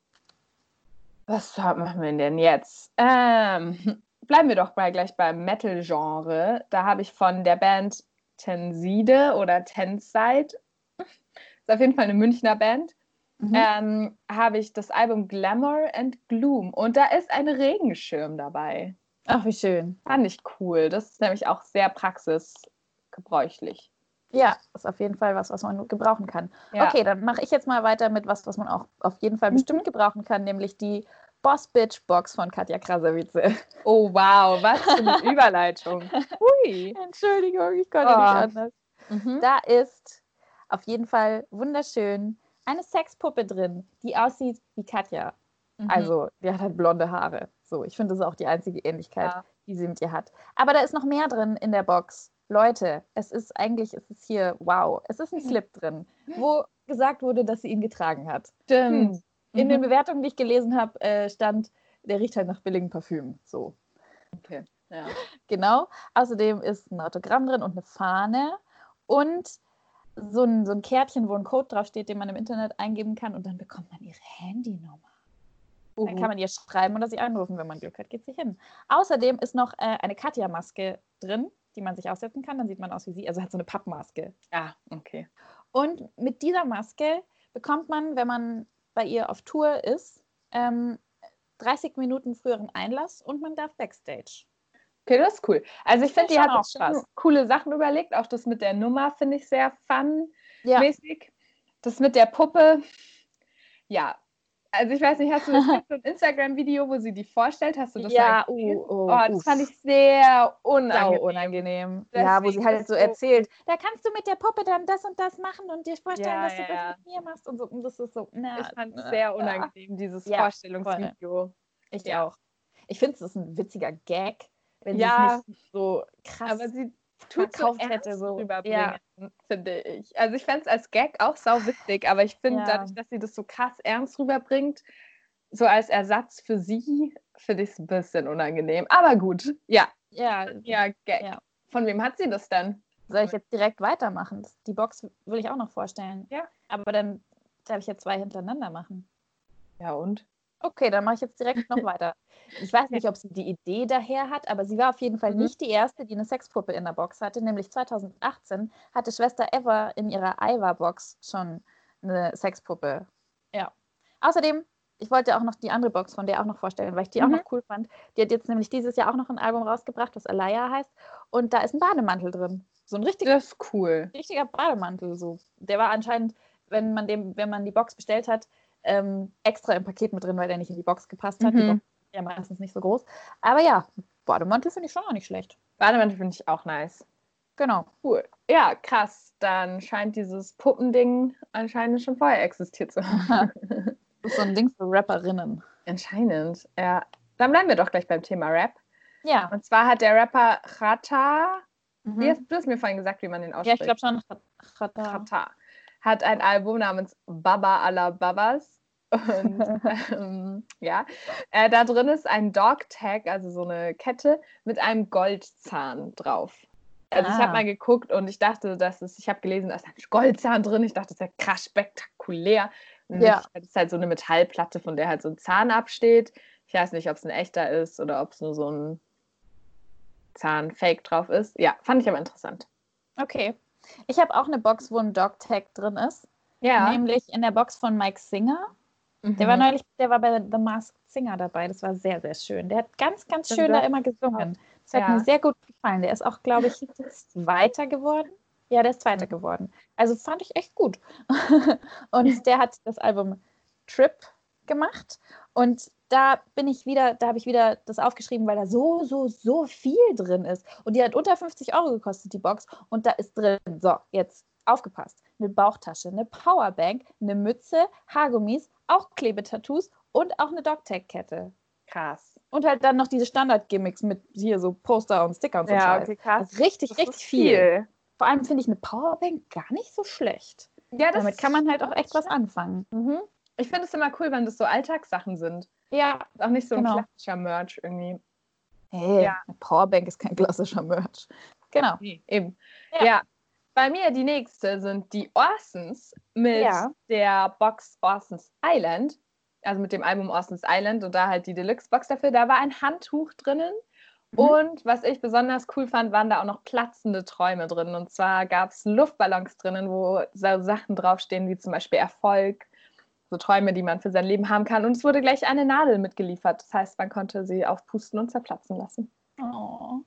Was machen wir denn jetzt? Bleiben wir doch mal gleich beim Metal-Genre. Da habe ich von der Band Tenside oder Tenside, ist auf jeden Fall eine Münchner Band, habe ich das Album Glamour and Gloom. Und da ist ein Regenschirm dabei. Ach, wie schön. Fand ich cool. Das ist nämlich auch sehr praxisgebräuchlich. Ja, ist auf jeden Fall was man gebrauchen kann. Ja. Okay, dann mache ich jetzt mal weiter mit was man auch auf jeden Fall bestimmt gebrauchen kann, nämlich die Boss Bitch Box von Katja Krasavice. Oh wow, was für eine Überleitung. Hui. Entschuldigung, ich konnte nicht anders. Da ist auf jeden Fall wunderschön eine Sexpuppe drin, die aussieht wie Katja. Also, die hat halt blonde Haare. So, ich finde, das ist auch die einzige Ähnlichkeit, die sie mit ihr hat. Aber da ist noch mehr drin in der Box. Leute, es ist hier, wow, es ist ein Slip drin, wo gesagt wurde, dass sie ihn getragen hat. Stimmt. In den Bewertungen, die ich gelesen habe, stand, der riecht halt nach billigem Parfüm. So. Okay, ja. Genau. Außerdem ist ein Autogramm drin und eine Fahne und so ein Kärtchen, wo ein Code draufsteht, den man im Internet eingeben kann und dann bekommt man ihre Handynummer. Dann kann man ihr schreiben oder sie anrufen. Wenn man Glück hat, geht sie hin. Außerdem ist noch eine Katja-Maske drin, die man sich aufsetzen kann. Dann sieht man aus wie sie. Also hat so eine Pappmaske. Ah, okay. Und mit dieser Maske bekommt man, wenn man bei ihr auf Tour ist, 30 Minuten früheren Einlass und man darf Backstage. Okay, das ist cool. Also ich finde, die hat auch schon coole Sachen überlegt. Auch das mit der Nummer finde ich sehr fun-mäßig. Ja. Das mit der Puppe, ja. Also ich weiß nicht, hast du das so ein Instagram-Video, wo sie die vorstellt? Hast du das ja, das fand ich sehr unangenehm. Ja, wo sie halt so erzählt, da kannst du mit der Puppe dann das und das machen und dir vorstellen, dass du das mit mir machst und so. Und das ist so, ich fand es sehr unangenehm, dieses Vorstellungsvideo. Ich auch. Ich finde, es ist ein witziger Gag, wenn sie es nicht so krass aber sie verkauft hätte, so rüberbringen, finde ich. Also ich fände es als Gag auch sau witzig, aber ich finde, dadurch, dass sie das so krass ernst rüberbringt, so als Ersatz für sie, finde ich es ein bisschen unangenehm. Aber gut, ja, Gag. Ja. Von wem hat sie das dann? Soll ich jetzt direkt weitermachen? Die Box will ich auch noch vorstellen. Ja. Aber dann darf ich ja 2 hintereinander machen. Ja und? Okay, dann mache ich jetzt direkt noch weiter. Ich weiß nicht, ob sie die Idee daher hat, aber sie war auf jeden Fall nicht die erste, die eine Sexpuppe in der Box hatte. Nämlich 2018 hatte Schwester Eva in ihrer Aiwa-Box schon eine Sexpuppe. Ja. Außerdem, ich wollte auch noch die andere Box von der auch noch vorstellen, weil ich die auch noch cool fand. Die hat jetzt nämlich dieses Jahr auch noch ein Album rausgebracht, das Alaya heißt. Und da ist ein Bademantel drin. So ein das ist cool. richtiger Bademantel. So. Der war anscheinend, wenn man die Box bestellt hat, extra im Paket mit drin, weil der nicht in die Box gepasst hat. Die Box ist ja meistens nicht so groß. Aber ja, Bademantel finde ich schon auch nicht schlecht. Bademantel finde ich auch nice. Genau. Cool. Ja, krass. Dann scheint dieses Puppending anscheinend schon vorher existiert zu haben. Das ist so ein Ding für Rapperinnen. Anscheinend, ja. Dann bleiben wir doch gleich beim Thema Rap. Ja. Und zwar hat der Rapper Xhata, du hast mir vorhin gesagt, wie man den ausspricht. Ja, ich glaube schon. Xhata hat ein Album namens Baba Alla Babas. Und da drin ist ein Dog-Tag, also so eine Kette mit einem Goldzahn drauf. Also ich habe mal geguckt und ich dachte, ich habe gelesen, da ist ein Goldzahn drin. Ich dachte, das ist ja krass spektakulär. Und das ist halt so eine Metallplatte, von der halt so ein Zahn absteht. Ich weiß nicht, ob es ein echter ist oder ob es nur so ein Zahn-Fake drauf ist. Ja, fand ich aber interessant. Okay. Ich habe auch eine Box, wo ein Dog-Tag drin ist. Ja. Nämlich in der Box von Mike Singer. Der war bei The Masked Singer dabei. Das war sehr, sehr schön. Der hat ganz, ganz schön da immer gesungen. Das hat mir sehr gut gefallen. Der ist auch, glaube ich, Zweiter geworden. Ja, der ist Zweiter geworden. Also fand ich echt gut. Und der hat das Album Trip gemacht. Und da habe ich wieder das aufgeschrieben, weil da so viel drin ist. Und die hat unter 50 € gekostet, die Box. Und da ist drin, so, jetzt aufgepasst, eine Bauchtasche, eine Powerbank, eine Mütze, Haargummis, auch Klebetattoos und auch eine Dog-Tag-Kette. Krass. Und halt dann noch diese Standard-Gimmicks mit hier so Poster und Sticker und so. Ja, okay, krass. Also richtig viel. Vor allem finde ich eine Powerbank gar nicht so schlecht. Ja, damit kann man halt auch echt was anfangen. Ich finde es immer cool, wenn das so Alltagssachen sind. Ja. Ist auch nicht so ein klassischer Merch irgendwie. Hey, eine Powerbank ist kein klassischer Merch. Genau. Nee, eben. Ja. Bei mir die nächste sind die Orsons mit der Box Orsons Island, also mit dem Album Orsons Island und da halt die Deluxe-Box dafür. Da war ein Handtuch drinnen und was ich besonders cool fand, waren da auch noch platzende Träume drin. Und zwar gab es Luftballons drinnen, wo so Sachen draufstehen wie zum Beispiel Erfolg, so Träume, die man für sein Leben haben kann. Und es wurde gleich eine Nadel mitgeliefert. Das heißt, man konnte sie aufpusten und zerplatzen lassen. Oh.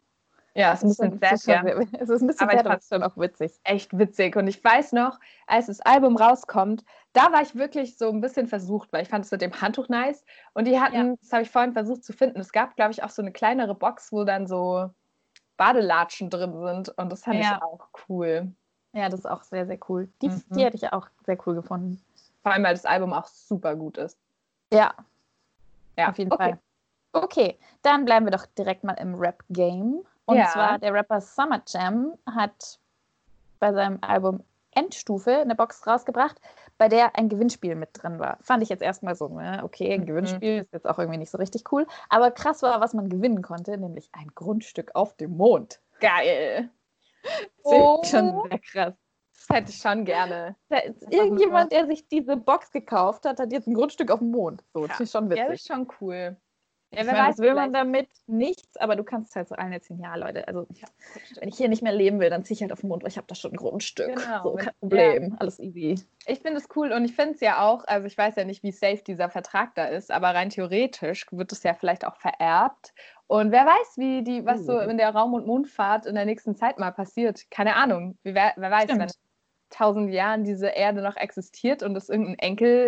Ja, es ist ein bisschen sad, ja. Es ist ein bisschen sad, aber es ist schon auch witzig. Echt witzig. Und ich weiß noch, als das Album rauskommt, da war ich wirklich so ein bisschen versucht, weil ich fand es mit dem Handtuch nice. Und die hatten, das habe ich vorhin versucht zu finden, es gab, glaube ich, auch so eine kleinere Box, wo dann so Badelatschen drin sind. Und das fand ich auch cool. Ja, das ist auch sehr, sehr cool. Die hätte ich auch sehr cool gefunden. Vor allem, weil das Album auch super gut ist. Ja, auf jeden Fall. Okay, dann bleiben wir doch direkt mal im Rap-Game. Und zwar der Rapper Summer Jam hat bei seinem Album Endstufe eine Box rausgebracht, bei der ein Gewinnspiel mit drin war. Fand ich jetzt erstmal so, okay, ein Gewinnspiel ist jetzt auch irgendwie nicht so richtig cool. Aber krass war, was man gewinnen konnte, nämlich ein Grundstück auf dem Mond. Geil. Schon sehr krass. Das hätte ich schon gerne. Da ist irgendjemand, der sich diese Box gekauft hat, hat jetzt ein Grundstück auf dem Mond. So, das ist schon witzig. Ja, das ist schon cool. Ja, wer weiß, will man damit nichts, aber du kannst halt so allen erzählen, ja Leute, also wenn ich hier nicht mehr leben will, dann ziehe ich halt auf den Mond, weil ich habe da schon ein Grundstück. Genau. So, kein Problem, alles easy. Ich finde es cool und ich finde es ja auch, also ich weiß ja nicht, wie safe dieser Vertrag da ist, aber rein theoretisch wird es ja vielleicht auch vererbt. Und wer weiß, was so in der Raum- und Mondfahrt in der nächsten Zeit mal passiert. Keine Ahnung. Wer weiß, wenn in 1000 Jahren diese Erde noch existiert und es irgendein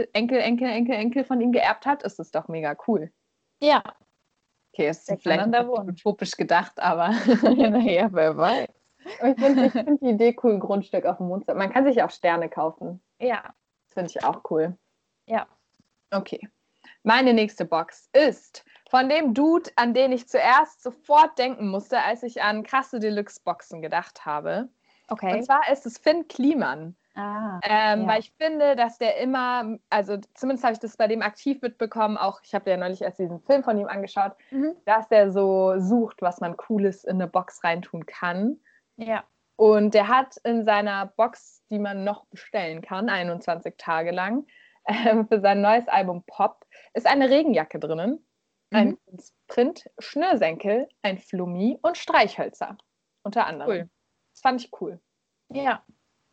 Enkel von ihm geerbt hat, ist es doch mega cool. Ja. Okay, es ist vielleicht utopisch gedacht, aber naja, wer weiß. Ich finde die Idee cool, ein Grundstück auf dem Mond. Man kann sich auch Sterne kaufen. Ja. Das finde ich auch cool. Ja. Okay. Meine nächste Box ist von dem Dude, an den ich zuerst sofort denken musste, als ich an krasse Deluxe-Boxen gedacht habe. Okay. Und zwar ist es Finn Kliman. Weil ich finde, dass der immer, also zumindest habe ich das bei dem aktiv mitbekommen, auch ich habe ja neulich erst diesen Film von ihm angeschaut, dass der so sucht, was man Cooles in eine Box reintun kann. Ja. Und der hat in seiner Box, die man noch bestellen kann, 21 Tage lang, für sein neues Album Pop, ist eine Regenjacke drinnen, ein Print, Schnürsenkel, ein Flummi und Streichhölzer. Unter anderem. Cool. Das fand ich cool. Ja.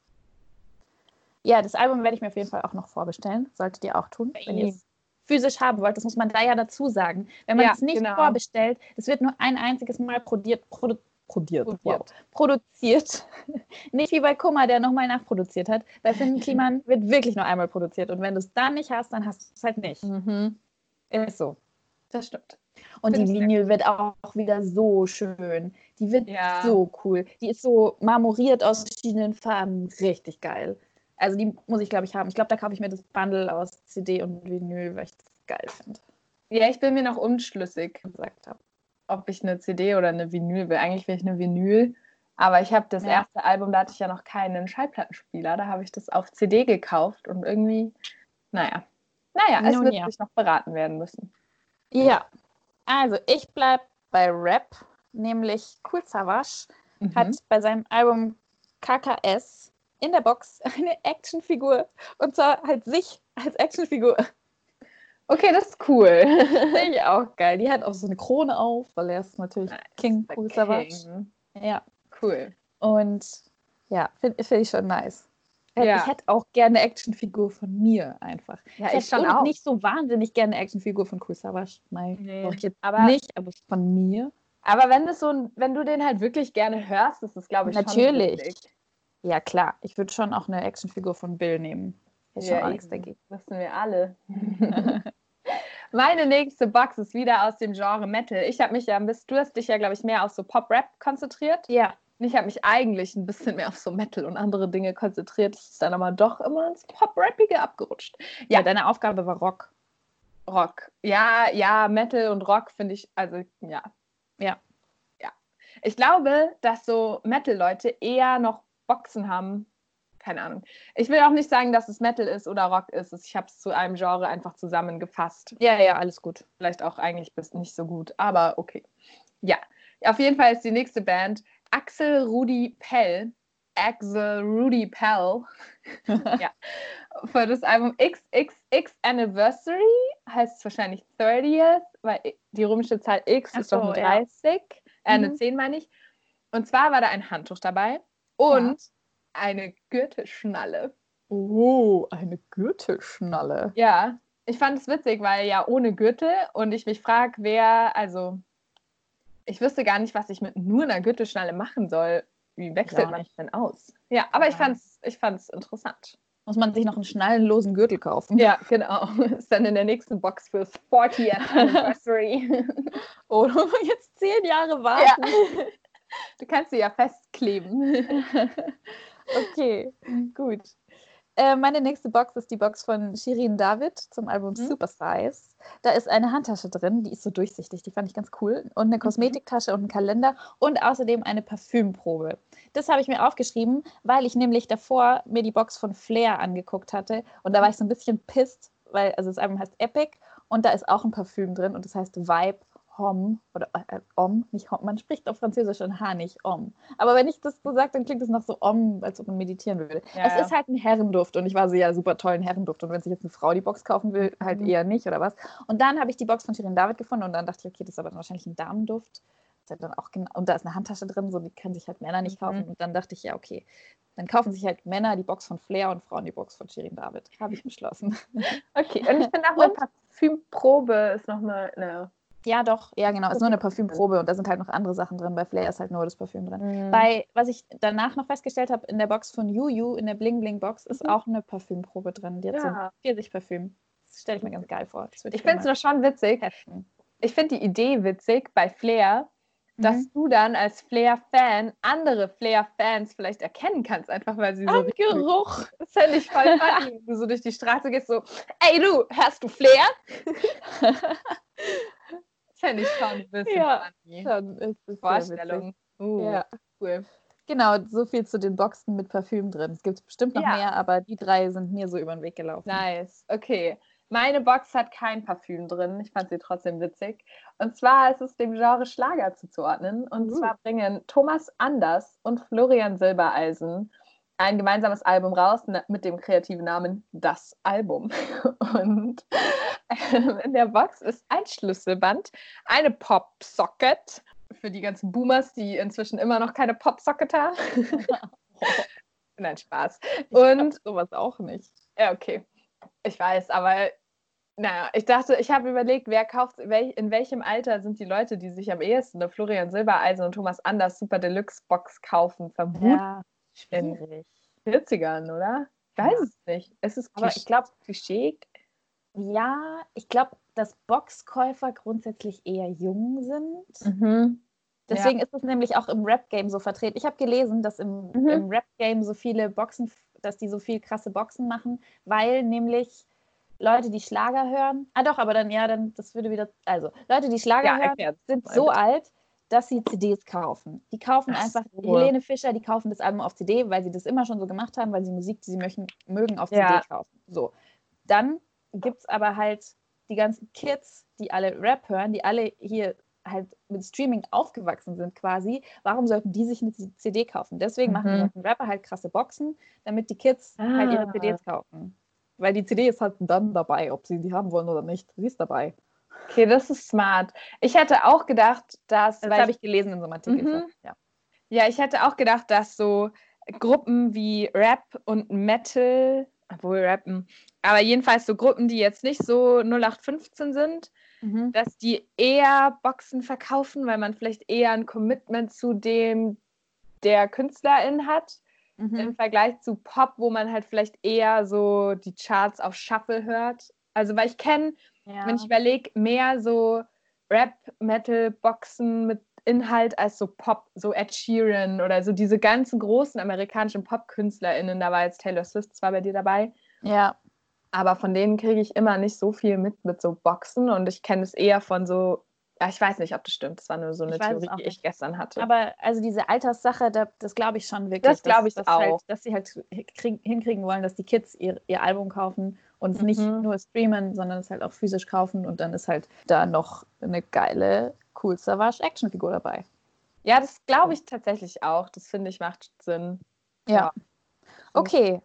Ja, das Album werde ich mir auf jeden Fall auch noch vorbestellen. Solltet ihr auch tun, wenn ihr es physisch haben wollt. Das muss man da ja dazu sagen. Wenn man es nicht vorbestellt, es wird nur ein einziges Mal produziert. Nicht wie bei Kummer, der nochmal nachproduziert hat. Bei Finn Kliman wird wirklich nur einmal produziert. Und wenn du es dann nicht hast, dann hast du es halt nicht. Ist so. Das stimmt. Und die Vinyl wird auch wieder so schön. Die wird so cool. Die ist so marmoriert aus verschiedenen Farben. Richtig geil. Also die muss ich, glaube ich, haben. Ich glaube, da kaufe ich mir das Bundle aus CD und Vinyl, weil ich das geil finde. Ja, ich bin mir noch unschlüssig gesagt habe, ob ich eine CD oder eine Vinyl will. Eigentlich will ich eine Vinyl, aber ich habe das erste Album, da hatte ich ja noch keinen Schallplattenspieler. Da habe ich das auf CD gekauft und irgendwie, es wird sich noch beraten werden müssen. Ja, also ich bleibe bei Rap, nämlich Kool Savas hat bei seinem Album KKS in der Box eine Actionfigur und zwar halt sich als Actionfigur. Okay, das ist cool. Finde ich auch geil. Die hat auch so eine Krone auf, weil er ist natürlich King Kool Savas. Ja. Cool. Und ja, finde ich schon nice. Ich hätte auch gerne eine Actionfigur von mir einfach. Ja, ich schon auch. Nicht so wahnsinnig gerne eine Actionfigur von Kool Savas. Brauche ich jetzt nicht, aber von mir. Aber wenn du den halt wirklich gerne hörst, ist es, glaube ich, natürlich. Schon wichtig. Ja, klar. Ich würde schon auch eine Actionfigur von Bill nehmen. Ist schon auch nichts dagegen. Wissen wir alle. Meine nächste Box ist wieder aus dem Genre Metal. Du hast dich ja, glaube ich, mehr auf so Pop-Rap konzentriert. Ja. Und ich habe mich eigentlich ein bisschen mehr auf so Metal und andere Dinge konzentriert. Das ist dann aber doch immer ins Pop-Rappige abgerutscht. Ja, deine Aufgabe war Rock. Rock. Ja, Metal und Rock finde ich, also ja. Ja. Ich glaube, dass so Metal-Leute eher noch Boxen haben. Keine Ahnung. Ich will auch nicht sagen, dass es Metal ist oder Rock ist. Ich habe es zu einem Genre einfach zusammengefasst. Ja, alles gut. Vielleicht auch eigentlich nicht so gut, aber okay. Ja, auf jeden Fall ist die nächste Band Axel Rudi Pell. Ja. Für das Album XXX Anniversary heißt es wahrscheinlich 30th, weil die römische Zahl X ist doch eine 30. Eine 10 meine ich. Und zwar war da ein Handtuch dabei und eine Gürtelschnalle. Oh, eine Gürtelschnalle. Ja, ich fand es witzig, weil ja ohne Gürtel und ich mich frage, Ich wüsste gar nicht, was ich mit nur einer Gürtelschnalle machen soll. Wie wechselt man das denn aus? Ja, aber ich fand's interessant. Muss man sich noch einen schnallenlosen Gürtel kaufen. Ja, genau. Ist dann in der nächsten Box fürs 40th Anniversary. Oder jetzt 10 Jahre warten. Ja. Du kannst sie ja festkleben. Okay, gut. Meine nächste Box ist die Box von Shirin David zum Album Super Size. Da ist eine Handtasche drin, die ist so durchsichtig, die fand ich ganz cool. Und eine Kosmetiktasche und ein Kalender und außerdem eine Parfümprobe. Das habe ich mir aufgeschrieben, weil ich nämlich davor mir die Box von Flair angeguckt hatte. Und da war ich so ein bisschen pissed, weil also das Album heißt Epic und da ist auch ein Parfüm drin und das heißt Vibe Homme oder Homme, nicht Homme. Man spricht auf Französisch ein H, nicht Homme. Aber wenn ich das so sage, dann klingt es noch so Homme, als ob man meditieren würde. Ja, es ist halt ein Herrenduft und ich war so, ja, super tollen Herrenduft. Und wenn sich jetzt eine Frau die Box kaufen will, halt eher nicht oder was. Und dann habe ich die Box von Shirin David gefunden und dann dachte ich, okay, das ist aber dann wahrscheinlich ein Damenduft. Das ist dann auch und da ist eine Handtasche drin, so die können sich halt Männer nicht kaufen. Und dann dachte ich, ja, okay, dann kaufen sich halt Männer die Box von Flair und Frauen die Box von Shirin David. Habe ich beschlossen. Okay, und ich finde auch eine Parfümprobe ist nochmal eine... Ja, doch. Ja, genau. Ist nur eine Parfümprobe und da sind halt noch andere Sachen drin. Bei Flair ist halt nur das Parfüm drin. Was ich danach noch festgestellt habe, in der Box von Juju, in der Bling Bling Box, ist auch eine Parfümprobe drin. Die hat so ein Pfirsichparfüm. Das stelle ich mir ganz geil vor. Ich finde es nur schon witzig. Ich finde die Idee witzig bei Flair, dass du dann als Flair-Fan andere Flair-Fans vielleicht erkennen kannst, einfach weil sie so... Am Geruch! Das fände ich voll funny. Wenn du so durch die Straße gehst, so, ey du, hörst du Flair? Fände ich schon ein bisschen funny. Schon ist es Vorstellung. Ja, cool. Genau, so viel zu den Boxen mit Parfüm drin. Es gibt bestimmt noch mehr, aber die 3 sind mir so über den Weg gelaufen. Nice, okay. Meine Box hat kein Parfüm drin. Ich fand sie trotzdem witzig. Und zwar ist es dem Genre Schlager zuzuordnen. Und zwar bringen Thomas Anders und Florian Silbereisen ein gemeinsames Album raus mit dem kreativen Namen Das Album. Und in der Box ist ein Schlüsselband, eine Popsocket für die ganzen Boomers, die inzwischen immer noch keine Popsocket haben. Nein, Spaß. Und sowas auch nicht. Ja, okay. Ich weiß, aber naja, ich habe überlegt, wer kauft, in welchem Alter sind die Leute, die sich am ehesten eine Florian Silbereisen und Thomas Anders Super Deluxe Box kaufen, vermutlich schwierig. In 40ern, oder? Ich weiß es nicht. Es ist aber ich glaube, Klischee. Ja, ich glaube, dass Boxkäufer grundsätzlich eher jung sind. Deswegen ist es nämlich auch im Rap-Game so vertreten. Ich habe gelesen, dass im Rap-Game so viele Boxen, dass die so viel krasse Boxen machen, weil nämlich Leute, die Schlager hören, aber dann, das würde wieder, also Leute, die Schlager hören, sind so alt, dass sie CDs kaufen. Die kaufen einfach, Helene Fischer, die kaufen das Album auf CD, weil sie das immer schon so gemacht haben, weil sie Musik, die sie mögen, auf CD kaufen. So, dann gibt es aber halt die ganzen Kids, die alle Rap hören, die alle hier halt mit Streaming aufgewachsen sind quasi, warum sollten die sich eine CD kaufen? Deswegen machen die ganzen Rapper halt krasse Boxen, damit die Kids halt ihre CDs kaufen. Weil die CD ist halt dann dabei, ob sie die haben wollen oder nicht. Sie ist dabei. Okay, das ist smart. Ich hätte auch gedacht, dass... Das habe ich gelesen in so einem Artikel. Ja, ich hätte auch gedacht, dass so Gruppen wie Rap und Metal, obwohl Rappen, aber jedenfalls so Gruppen, die jetzt nicht so 0815 sind, dass die eher Boxen verkaufen, weil man vielleicht eher ein Commitment zu dem der Künstlerin hat, im Vergleich zu Pop, wo man halt vielleicht eher so die Charts auf Shuffle hört. Also, weil ich kenne, wenn ich überlege, mehr so Rap-Metal-Boxen mit Inhalt als so Pop, so Ed Sheeran oder so diese ganzen großen amerikanischen Pop-KünstlerInnen. Da war jetzt Taylor Swift zwar bei dir dabei. Ja. Aber von denen kriege ich immer nicht so viel mit so Boxen und ich kenne es eher von so, ja, ich weiß nicht, ob das stimmt. Das war nur so eine Theorie, die ich gestern hatte. Aber also diese Alterssache, das glaube ich schon wirklich. Das glaube ich auch. Halt, dass sie halt hinkriegen wollen, dass die Kids ihr Album kaufen und es nicht nur streamen, sondern es halt auch physisch kaufen und dann ist halt da noch eine geile, cool Savage-Actionfigur dabei. Ja, das glaube ich tatsächlich auch. Das finde ich macht Sinn. Ja. Okay.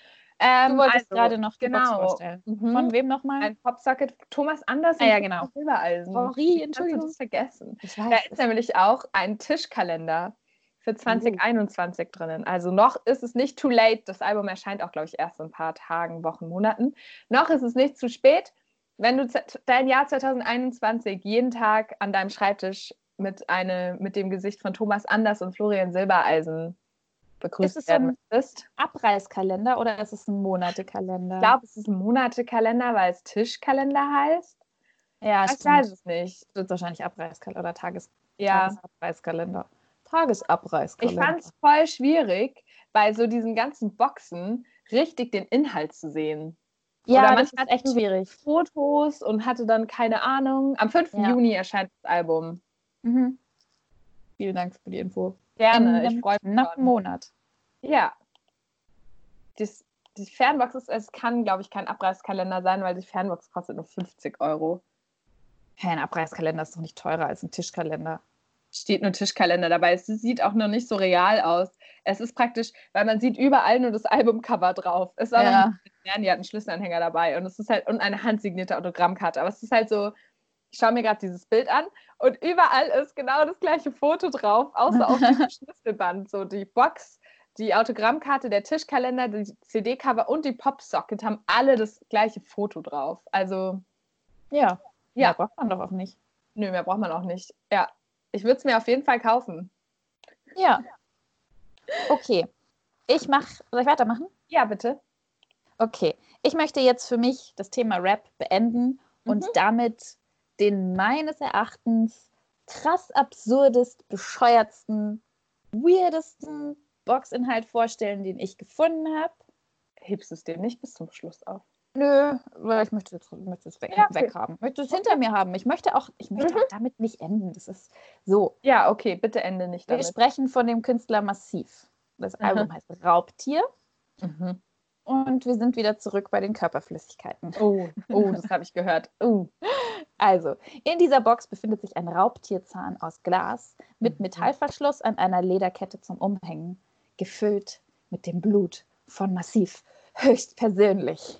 Du wolltest gerade noch die Box vorstellen. Von wem nochmal? Ein Popsocket. Thomas Anders und genau. Silbereisen. Sorry, Entschuldigung. Ich habe das vergessen. Da ist nämlich auch ein Tischkalender für 2021 drinnen. Also noch ist es nicht too late. Das Album erscheint auch, glaube ich, erst in ein paar Tagen, Wochen, Monaten. Noch ist es nicht zu spät. Wenn du dein Jahr 2021 jeden Tag an deinem Schreibtisch mit dem Gesicht von Thomas Anders und Florian Silbereisen begrüßt werden möchtest. Ist es ein Abreißkalender oder ist es ein Monatekalender? Ich glaube, es ist ein Monatekalender, weil es Tischkalender heißt. Ja, ich weiß es nicht. Es wird wahrscheinlich Abreißkalender oder Tagesabreißkalender. Tagesabreißkalender. Ich fand es voll schwierig, bei so diesen ganzen Boxen richtig den Inhalt zu sehen. Ja, oder das ist echt schwierig. Fotos und hatte dann keine Ahnung. Am 5. Juni erscheint das Album. Mhm. Vielen Dank für die Info. Gerne, ich freue mich. Nach einem Monat. Ja. Die Fernbox es kann, glaube ich, kein Abreißkalender sein, weil die Fernbox kostet nur 50 €. Ein Abreißkalender ist doch nicht teurer als ein Tischkalender. Steht nur Tischkalender dabei. Es sieht auch noch nicht so real aus. Es ist praktisch, weil man sieht überall nur das Albumcover drauf. Es war noch die hat einen Schlüsselanhänger dabei und es ist halt und eine handsignierte Autogrammkarte. Aber es ist halt so, ich schaue mir gerade dieses Bild an und überall ist genau das gleiche Foto drauf, außer auf diesem Schlüsselband. So die Box, die Autogrammkarte, der Tischkalender, die CD-Cover und die Popsocket haben alle das gleiche Foto drauf. Also ja. Mehr braucht man doch auch nicht. Nö, mehr braucht man auch nicht. Ja. Ich würde es mir auf jeden Fall kaufen. Ja. Okay. Soll ich weitermachen? Ja, bitte. Okay. Ich möchte jetzt für mich das Thema Rap beenden und damit den meines Erachtens krass absurdest, bescheuertsten, weirdesten Boxinhalt vorstellen, den ich gefunden habe. Hebst du es dir nicht bis zum Schluss auf? Nö, weil ich möchte es weghaben. Ich möchte es hinter mir haben. Ich möchte auch damit nicht enden. Das ist so. Ja, okay, bitte ende nicht damit. Wir sprechen von dem Künstler Massiv. Das Album heißt Raubtier. Und wir sind wieder zurück bei den Körperflüssigkeiten. Oh, das habe ich gehört. Also, in dieser Box befindet sich ein Raubtierzahn aus Glas mit Metallverschluss an einer Lederkette zum Umhängen, gefüllt mit dem Blut von Massiv, höchstpersönlich.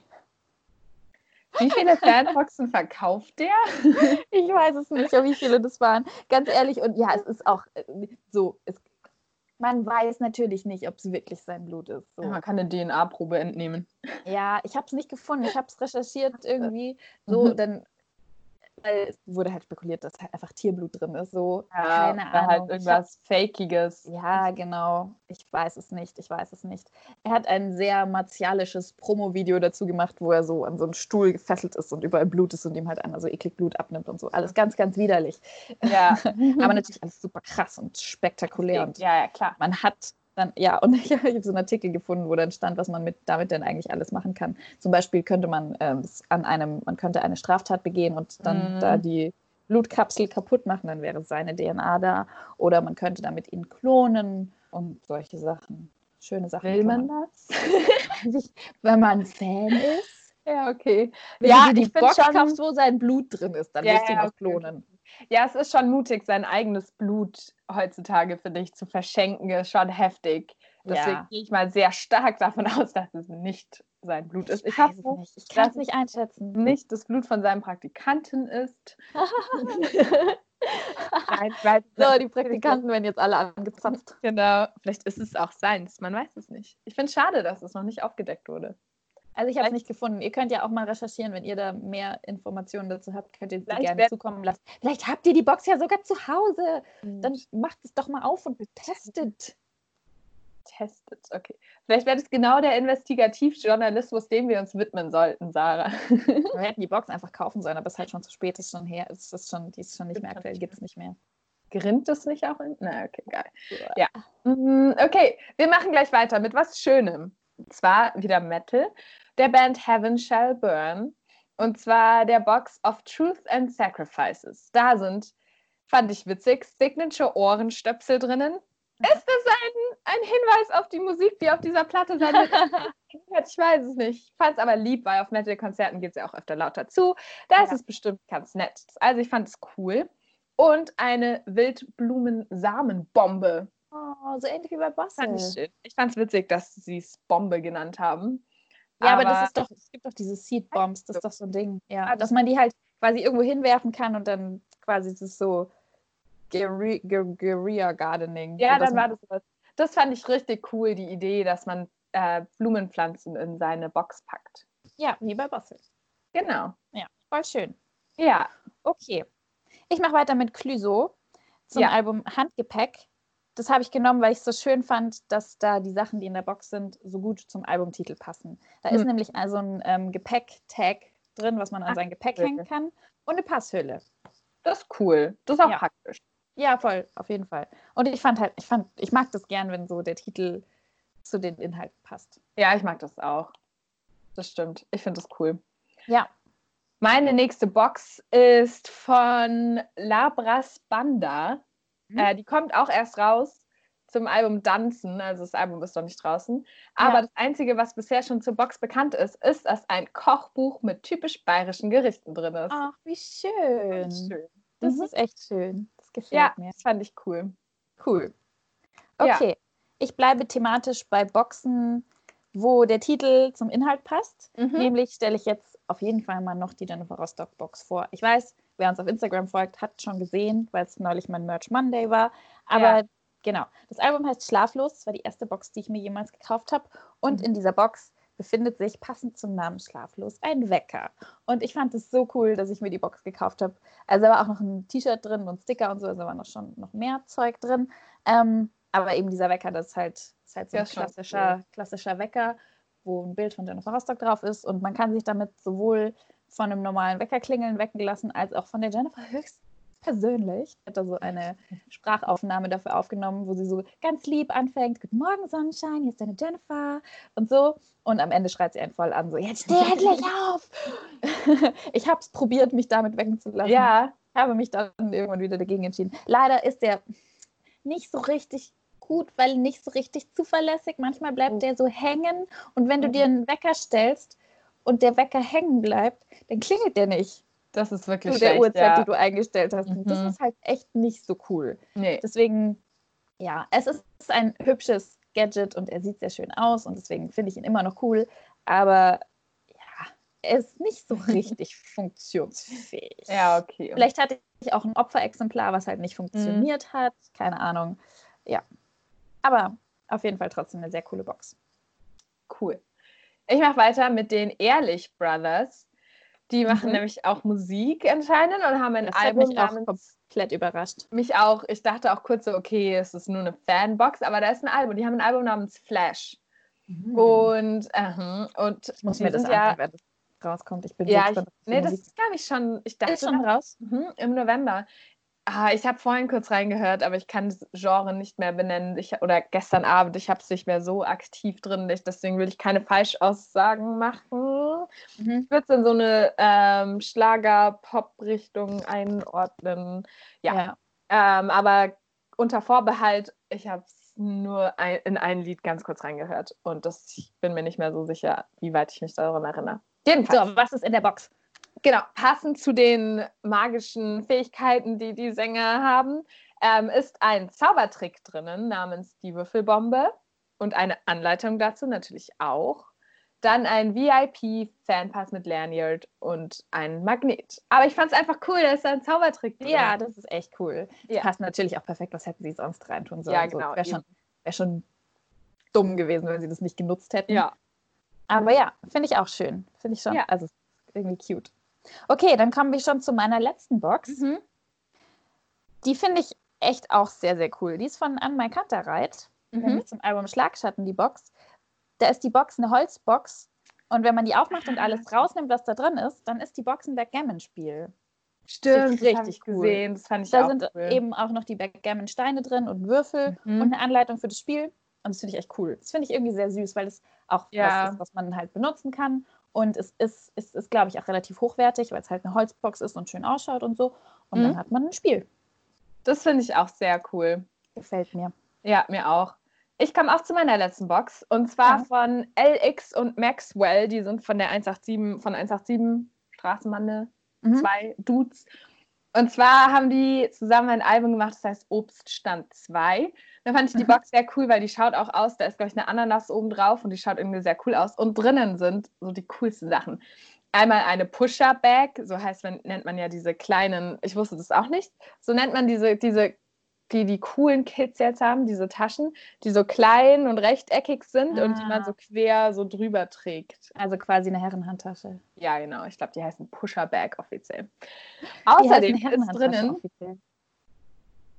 Wie viele Fanboxen verkauft der? Ich weiß es nicht, wie viele das waren. Ganz ehrlich, und ja, es ist auch so, man weiß natürlich nicht, ob es wirklich sein Blut ist. So. Ja, man kann eine DNA-Probe entnehmen. Ja, ich habe es nicht gefunden. Ich habe es recherchiert irgendwie. So, dann es wurde halt spekuliert, dass halt einfach Tierblut drin ist. So, keine Ahnung. Halt irgendwas Fakiges. Ja, genau. Ich weiß es nicht. Er hat ein sehr martialisches Promo-Video dazu gemacht, wo er so an so einen Stuhl gefesselt ist und überall Blut ist und ihm halt einer so eklig Blut abnimmt und so. Alles ganz, ganz widerlich. Ja. Aber natürlich alles super krass und spektakulär. Und ja, klar. Man hat dann, und ich habe so einen Artikel gefunden, wo dann stand, was man damit denn eigentlich alles machen kann. Zum Beispiel könnte man man könnte eine Straftat begehen und dann da die Blutkapsel kaputt machen, dann wäre seine DNA da. Oder man könnte damit ihn klonen und solche Sachen. Schöne Sachen. Will man das? Wenn man Fan ist. Ja, okay. Wenn du die Box kaufst, wo sein Blut drin ist, dann wirst du ihn auch klonen. Ja, es ist schon mutig, sein eigenes Blut heutzutage, finde ich, zu verschenken, ist schon heftig. Deswegen gehe ich mal sehr stark davon aus, dass es nicht sein Blut ist. Ich kann es nicht einschätzen. Nicht das Blut von seinem Praktikanten ist. So, die Praktikanten werden jetzt alle angezapft. Genau, vielleicht ist es auch seins, man weiß es nicht. Ich finde es schade, dass es noch nicht aufgedeckt wurde. Also ich habe es nicht gefunden. Ihr könnt ja auch mal recherchieren, wenn ihr da mehr Informationen dazu habt, könnt ihr sie gerne zukommen lassen. Vielleicht habt ihr die Box ja sogar zu Hause. Dann macht es doch mal auf und testet. Okay. Vielleicht wäre das genau der Investigativjournalismus, dem wir uns widmen sollten, Sarah. Wir hätten die Box einfach kaufen sollen, aber es ist halt schon zu spät, die ist schon nicht mehr aktuell, gibt es nicht mehr. Gerinnt das nicht auch in? Na, okay, geil. Ja. Okay, wir machen gleich weiter mit was Schönem. Und zwar wieder Metal, der Band Heaven Shall Burn. Und zwar der Box of Truth and Sacrifices. Da sind, fand ich witzig, Signature-Ohrenstöpsel drinnen. Ist das ein Hinweis auf die Musik, die auf dieser Platte sein wird? Ich weiß es nicht. Ich fand es aber lieb, weil auf Metal-Konzerten geht es ja auch öfter lauter zu. Da ist es bestimmt ganz nett. Also ich fand es cool. Und eine Wildblumen-Samenbombe. Oh, so ähnlich wie bei Bassel. Ich fand es witzig, dass sie es Bombe genannt haben. Ja, aber das ist doch, es gibt doch diese Seed Bombs, das ist doch so ein Ding. Ja, dass man die halt quasi irgendwo hinwerfen kann und dann quasi ist es so Guerilla Gardening. Ja, dann war das was. Das fand ich richtig cool, die Idee, dass man Blumenpflanzen in seine Box packt. Ja, wie bei Bassel. Genau. Ja, voll schön. Ja. Okay. Ich mache weiter mit Clüso. zum Album Handgepäck. Das habe ich genommen, weil ich es so schön fand, dass da die Sachen, die in der Box sind, so gut zum Albumtitel passen. Da ist nämlich also ein Gepäck-Tag drin, was man an sein Gepäck hängen kann und eine Passhülle. Das ist cool. Das ist auch praktisch. Ja, voll, auf jeden Fall. Und ich mag das gern, wenn so der Titel zu den Inhalten passt. Ja, ich mag das auch. Das stimmt. Ich finde das cool. Ja. Meine nächste Box ist von Labras Banda. Die kommt auch erst raus zum Album Danzen. Also das Album ist noch nicht draußen. Aber das Einzige, was bisher schon zur Box bekannt ist, dass ein Kochbuch mit typisch bayerischen Gerichten drin ist. Ach, wie schön. Das ist echt schön. Das gefällt mir. Das fand ich cool. Cool. Okay. Ich bleibe thematisch bei Boxen, wo der Titel zum Inhalt passt. Nämlich stelle ich jetzt auf jeden Fall mal noch die Jennifer Rostock Box vor. Ich weiß, wer uns auf Instagram folgt, hat schon gesehen, weil es neulich mein Merch Monday war. Aber genau, das Album heißt Schlaflos. Das war die erste Box, die ich mir jemals gekauft habe. Und in dieser Box befindet sich, passend zum Namen Schlaflos, ein Wecker. Und ich fand es so cool, dass ich mir die Box gekauft habe. Also da war auch noch ein T-Shirt drin und Sticker und so, also da war noch mehr Zeug drin. Aber eben dieser Wecker, das ist halt so ein klassischer Wecker, wo ein Bild von Jennifer Rostock drauf ist. Und man kann sich damit sowohl von einem normalen Weckerklingeln wecken lassen, als auch von der Jennifer höchstpersönlich. Hat da so eine Sprachaufnahme dafür aufgenommen, wo sie so ganz lieb anfängt: Guten Morgen, Sonnenschein, hier ist deine Jennifer und so. Und am Ende schreit sie einen voll an, so: Jetzt steh endlich auf! Ich habe es probiert, mich damit wecken zu lassen. Ja. Habe mich dann irgendwann wieder dagegen entschieden. Leider ist der nicht so richtig gut, weil nicht so richtig zuverlässig. Manchmal bleibt der so hängen. Und wenn du dir einen Wecker stellst und der Wecker hängen bleibt, dann klingelt der nicht. Das ist wirklich zu der Uhrzeit, die du eingestellt hast. Und das ist halt echt nicht so cool. Nee. Deswegen, es ist ein hübsches Gadget und er sieht sehr schön aus und deswegen finde ich ihn immer noch cool. Aber er ist nicht so richtig funktionsfähig. Ja, okay. Vielleicht hatte ich auch ein Opferexemplar, was halt nicht funktioniert hat. Keine Ahnung. Ja. Aber auf jeden Fall trotzdem eine sehr coole Box. Cool. Ich mache weiter mit den Ehrlich Brothers. Die machen nämlich auch Musik anscheinend und haben ein Album namens... komplett überrascht. Mich auch. Ich dachte auch kurz so, okay, es ist nur eine Fanbox, aber da ist ein Album. Die haben ein Album namens Flash. Und ich muss mir das anschauen, wenn das rauskommt. Ich bin so gespannt. Das ist, glaube ich, schon... Ich dachte, ist schon raus? Im November. Ich habe vorhin kurz reingehört, aber ich kann das Genre nicht mehr benennen. Oder gestern Abend, ich habe es nicht mehr so aktiv drin. Deswegen will ich keine Falschaussagen machen. Ich würde es in so eine Schlager-Pop-Richtung einordnen. Ja. Aber unter Vorbehalt, ich habe es nur in ein Lied ganz kurz reingehört. Und ich bin mir nicht mehr so sicher, wie weit ich mich daran erinnere. Jedenfalls. So, was ist in der Box? Genau, passend zu den magischen Fähigkeiten, die die Sänger haben, ist ein Zaubertrick drinnen namens die Würfelbombe und eine Anleitung dazu natürlich auch. Dann ein VIP-Fanpass mit Lanyard und ein Magnet. Aber ich fand es einfach cool, dass da ein Zaubertrick drin ist. Ja, das ist echt cool. Das passt natürlich auch perfekt. Was hätten sie sonst reintun sollen? Ja, genau. Wäre schon dumm gewesen, wenn sie das nicht genutzt hätten. Ja. Aber ja, finde ich auch schön. Finde ich schon. Ja. Also irgendwie cute. Okay, dann kommen wir schon zu meiner letzten Box. Die finde ich echt auch sehr, sehr cool. Die ist von Anne-Mai Kantereit, nämlich zum Album Schlagschatten, die Box. Da ist die Box eine Holzbox und wenn man die aufmacht und alles rausnimmt, was da drin ist, dann ist die Box ein Backgammon-Spiel. Stimmt, das habe ich gesehen. Das fand ich da auch sind cool. Eben auch noch die Backgammon-Steine drin und Würfel und eine Anleitung für das Spiel. Und das finde ich echt cool. Das finde ich irgendwie sehr süß, weil das auch was ist, was man halt benutzen kann. Und es ist glaube ich, auch relativ hochwertig, weil es halt eine Holzbox ist und schön ausschaut und so. Und dann hat man ein Spiel. Das finde ich auch sehr cool. Gefällt mir. Ja, mir auch. Ich komme auch zu meiner letzten Box. Und zwar von LX und Maxwell. Die sind von der 187 Straßenbande. 2 Dudes. Und zwar haben die zusammen ein Album gemacht, das heißt Obststand 2. Da fand ich die Box sehr cool, weil die schaut auch aus, da ist, glaube ich, eine Ananas oben drauf und die schaut irgendwie sehr cool aus. Und drinnen sind so die coolsten Sachen. Einmal eine Pusher-Bag, so nennt man ja diese kleinen, ich wusste das auch nicht, so nennt man diese die coolen Kids jetzt haben, diese Taschen, die so klein und rechteckig sind und die man so quer so drüber trägt. Also quasi eine Herrenhandtasche. Ja, genau. Ich glaube, die heißen Pusher-Bag offiziell. Außerdem ist drinnen...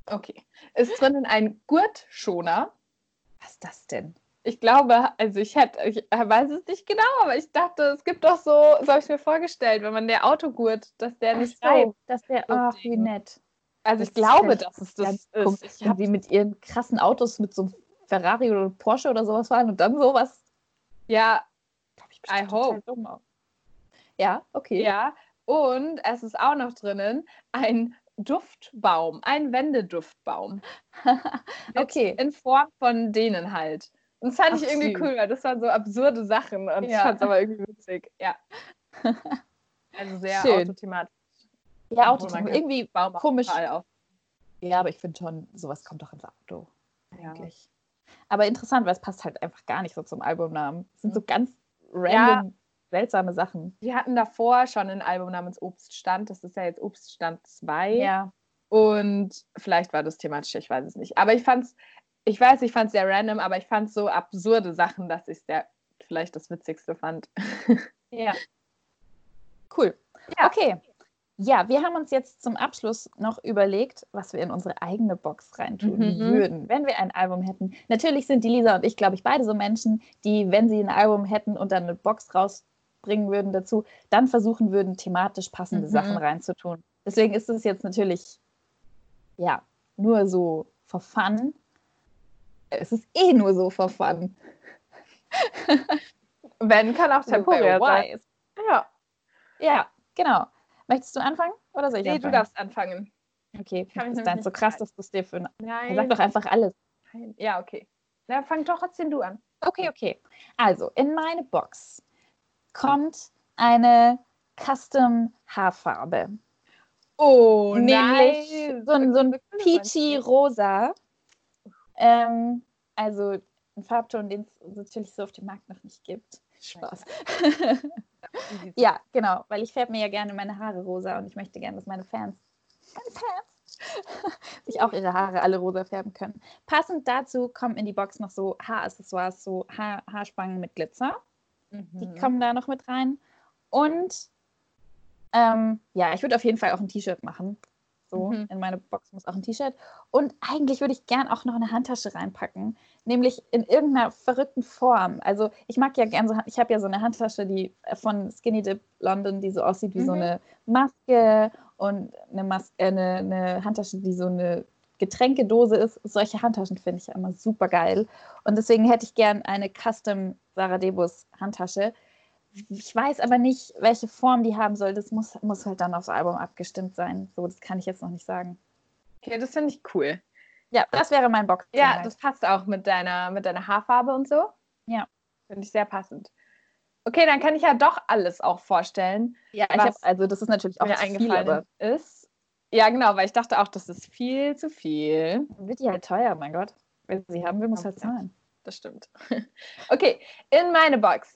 Okay. Ist drinnen ein Gurtschoner? Was ist das denn? Ich glaube, also ich weiß es nicht genau, aber ich dachte, es gibt doch so habe ich mir vorgestellt, wenn man der Autogurt, dass der nicht reibt. Dass der, ach, wie nett. Also ich glaube, dass es das ist. Wenn sie mit ihren krassen Autos mit so einem Ferrari oder Porsche oder sowas fahren und dann sowas. Ja, I hope. Ja, okay. Ja, und es ist auch noch drinnen ein Duftbaum, ein Wendeduftbaum. Okay. In Form von denen halt. Und das fand ich irgendwie cool, weil das waren so absurde Sachen und ich fand es aber irgendwie witzig. Ja. Also sehr autothematisch. Ja, autothematisch. Irgendwie Baum komisch. Ja, aber ich finde schon, sowas kommt doch ins Auto. Eigentlich. Ja. Aber interessant, weil es passt halt einfach gar nicht so zum Albumnamen. Es sind so ganz random, seltsame Sachen. Wir hatten davor schon einen Album namens Obststand. Das ist ja jetzt Obststand 2. Ja. Und vielleicht war das thematisch, ich weiß es nicht. Aber ich fand es sehr random, aber ich fand es so absurde Sachen, dass ich es vielleicht das Witzigste fand. Ja. Cool. Ja. Okay. Ja, wir haben uns jetzt zum Abschluss noch überlegt, was wir in unsere eigene Box reintun würden, wenn wir ein Album hätten. Natürlich sind die Lisa und ich, glaube ich, beide so Menschen, die, wenn sie ein Album hätten und dann eine Box rausbringen würden dazu, dann versuchen würden, thematisch passende Sachen reinzutun. Deswegen ist es jetzt natürlich, ja, nur so for fun. Es ist nur so for fun. Wenn, kann auch temporär sein. Ja, genau. Möchtest du anfangen oder soll ich anfangen? Nee, du darfst anfangen. Okay, ist dann so krass, dass du es dir für... Nein. Sag doch einfach alles. Ja, okay. Na, fang doch trotzdem du an. Okay. Also, in meine Box kommt eine Custom-Haarfarbe. Oh, nämlich nice. so ein peachy rosa. Also ein Farbton, den es natürlich so auf dem Markt noch nicht gibt. Spaß. Ja, genau, weil ich färbe mir ja gerne meine Haare rosa und ich möchte gerne, dass meine Fans sich auch ihre Haare alle rosa färben können. Passend dazu kommen in die Box noch so Haaraccessoires, so Haarspangen mit Glitzer. Die kommen da noch mit rein. Und ich würde auf jeden Fall auch ein T-Shirt machen. So, in meine Box muss auch ein T-Shirt. Und eigentlich würde ich gern auch noch eine Handtasche reinpacken. Nämlich in irgendeiner verrückten Form. Also ich mag ja gern ich habe ja so eine Handtasche, die von Skinny Dip London, die so aussieht wie so eine Maske und eine Handtasche, die so eine Getränkedose ist. Solche Handtaschen finde ich ja immer super geil. Und deswegen hätte ich gern eine Custom Sarah Debus Handtasche. Ich weiß aber nicht, welche Form die haben soll. Das muss halt dann aufs Album abgestimmt sein. So, das kann ich jetzt noch nicht sagen. Okay, das finde ich cool. Ja, das wäre mein Box. Ja, das passt auch mit deiner Haarfarbe und so. Ja. Finde ich sehr passend. Okay, dann kann ich ja doch alles auch vorstellen. Ja, also das ist natürlich auch zu viel, aber ist. Ja, genau, weil ich dachte auch, das ist viel zu viel. Wird die halt teuer, mein Gott. Wenn sie haben will, muss halt zahlen. Das stimmt. Okay, in meine Box.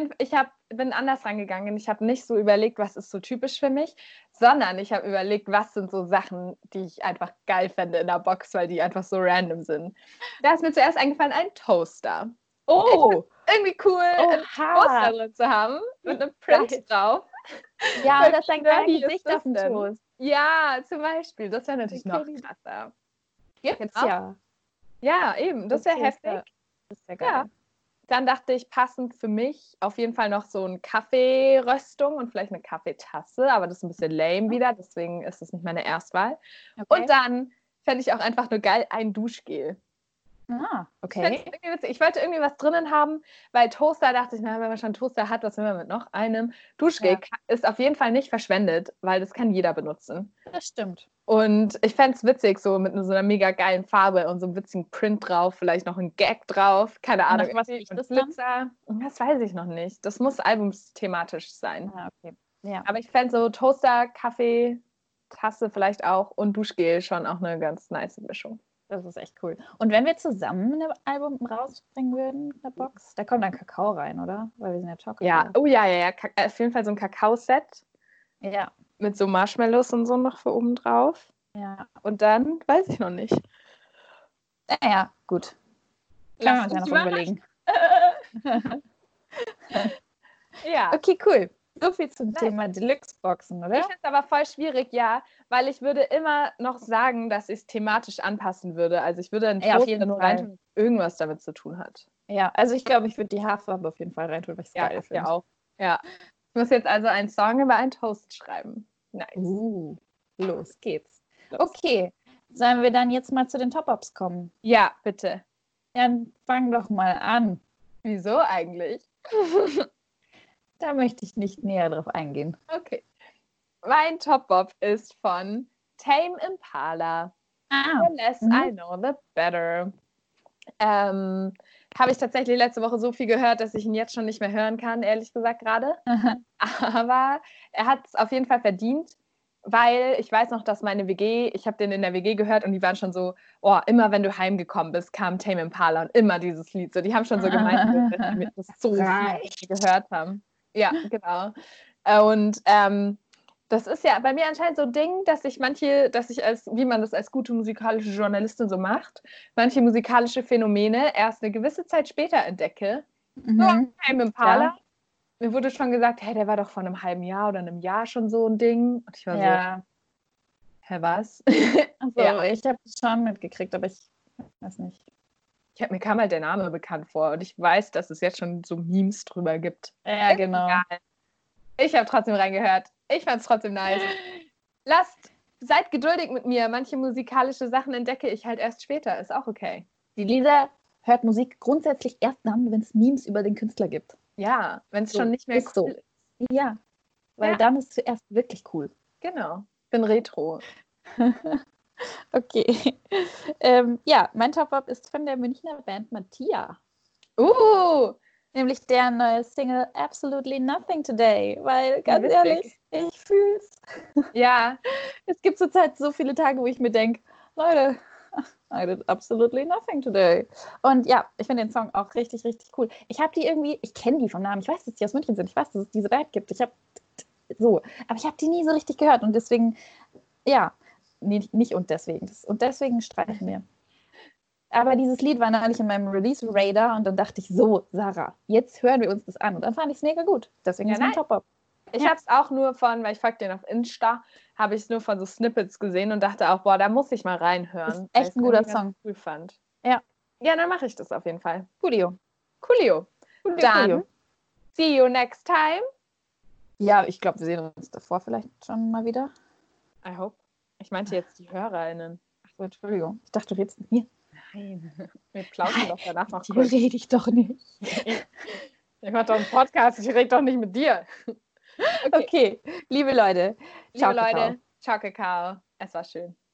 Bin anders rangegangen. Ich habe nicht so überlegt, was ist so typisch für mich, sondern ich habe überlegt, was sind so Sachen, die ich einfach geil fände in der Box, weil die einfach so random sind. Da ist mir zuerst eingefallen, ein Toaster. Oh! Irgendwie cool, einen Toaster drin zu haben mit einem Print drauf. Ja, das ist ein kleines Gesicht auf dem Toast. Ja, zum Beispiel. Das wäre natürlich noch krasser. Gibt's ja. Ja, eben. Das wäre heftig. Das wäre geil. Ja. Dann dachte ich, passend für mich auf jeden Fall noch so eine Kaffeeröstung und vielleicht eine Kaffeetasse, aber das ist ein bisschen lame wieder, deswegen ist das nicht meine Erstwahl. Okay. Und dann fände ich auch einfach nur geil ein Duschgel. Okay. Ich wollte irgendwie was drinnen haben, weil Toaster dachte ich, wenn man schon einen Toaster hat, was will man mit noch einem? Duschgel ist auf jeden Fall nicht verschwendet, weil das kann jeder benutzen. Das stimmt. Und ich fände es witzig, so mit so einer mega geilen Farbe und so einem witzigen Print drauf, vielleicht noch ein Gag drauf, keine Ahnung. Was ist das Glitzer? Das weiß ich noch nicht. Das muss albumsthematisch sein. Okay. Ja. Aber ich fände so Toaster, Kaffee, Tasse vielleicht auch und Duschgel schon auch eine ganz nice Mischung. Das ist echt cool. Und wenn wir zusammen ein Album rausbringen würden, in der Box, da kommt dann Kakao rein, oder? Weil wir sind ja Chocolate. Ja, oh ja. Auf jeden Fall so ein Kakao-Set. Ja. Mit so Marshmallows und so noch für oben drauf. Ja. Und dann weiß ich noch nicht. Naja, gut. Können wir uns ja noch überlegen. Ja. Okay, cool. So viel zum Thema Deluxe-Boxen, oder? Ich finde es aber voll schwierig, ja, weil ich würde immer noch sagen, dass ich es thematisch anpassen würde. Also ich würde einen Toaster nur reintun, was irgendwas damit zu tun hat. Ja, also ich glaube, ich würde die Haarfarbe auf jeden Fall reintun, weil ich es geil finde. Ja, auch. Ja. Ich muss jetzt also einen Song über einen Toast schreiben. Nice. Los geht's. Okay, sollen wir dann jetzt mal zu den Top-Ups kommen? Ja, bitte. Dann fang doch mal an. Wieso eigentlich? Da möchte ich nicht näher drauf eingehen. Okay. Mein Top-Up ist von Tame Impala. The less I know, the better. Habe ich tatsächlich letzte Woche so viel gehört, dass ich ihn jetzt schon nicht mehr hören kann, ehrlich gesagt gerade. Aber er hat es auf jeden Fall verdient, weil ich weiß noch, dass meine WG, ich habe den in der WG gehört und die waren schon so, oh, immer wenn du heimgekommen bist, kam Tame Impala und immer dieses Lied. So, die haben schon so gemeint, dass wir das so viel gehört haben. Ja, genau. Und das ist ja bei mir anscheinend so ein Ding, dass ich wie man das als gute musikalische Journalistin so macht, manche musikalische Phänomene erst eine gewisse Zeit später entdecke. Tame Impala. Ja. Mir wurde schon gesagt, hey, der war doch vor einem halben Jahr oder einem Jahr schon so ein Ding. Und ich war so, hä, was? Also, ich habe es schon mitgekriegt, aber ich weiß nicht. Mir kam halt der Name bekannt vor und ich weiß, dass es jetzt schon so Memes drüber gibt. Ja, genau. Egal. Ich habe trotzdem reingehört. Ich fand es trotzdem nice. Seid geduldig mit mir. Manche musikalische Sachen entdecke ich halt erst später. Ist auch okay. Die Lisa hört Musik grundsätzlich erst dann, wenn es Memes über den Künstler gibt. Ja, wenn es schon nicht mehr cool ist. Ja, weil dann ist es zuerst wirklich cool. Genau. Bin retro. Okay. Mein Top-Up ist von der Münchner Band Mattia. Nämlich der neue Single Absolutely Nothing Today. Weil, ganz ehrlich, ich fühl's. Ja. Es gibt zurzeit so viele Tage, wo ich mir denke, Leute, I did absolutely nothing today. Und ja, ich finde den Song auch richtig, richtig cool. Ich kenne die vom Namen. Ich weiß, dass die aus München sind. Ich weiß, dass es diese Band gibt. Aber ich habe die nie so richtig gehört. Und deswegen, nicht und deswegen. Und deswegen streichen wir. Aber dieses Lied war neulich in meinem Release-Radar und dann dachte ich, so, Sarah, jetzt hören wir uns das an. Und dann fand ich es mega gut. Deswegen ist mein Top-Up. Ich habe es auch nur weil ich folge den auf Insta, habe ich es nur von so Snippets gesehen und dachte auch, boah, da muss ich mal reinhören. Das ist echt ein guter Song. Cool fand. Ja. Ja, dann mache ich das auf jeden Fall. Coolio. Dann, see you next time. Ja, ich glaube, wir sehen uns davor vielleicht schon mal wieder. I hope. Ich meinte jetzt die HörerInnen. Ach so, Entschuldigung. Ich dachte, du redest mit mir. Nein, wir plauschen doch danach noch kurz. Rede ich doch nicht. Ich mache doch einen Podcast, ich rede doch nicht mit dir. Okay, liebe Leute. Ciao, Kakao. Es war schön.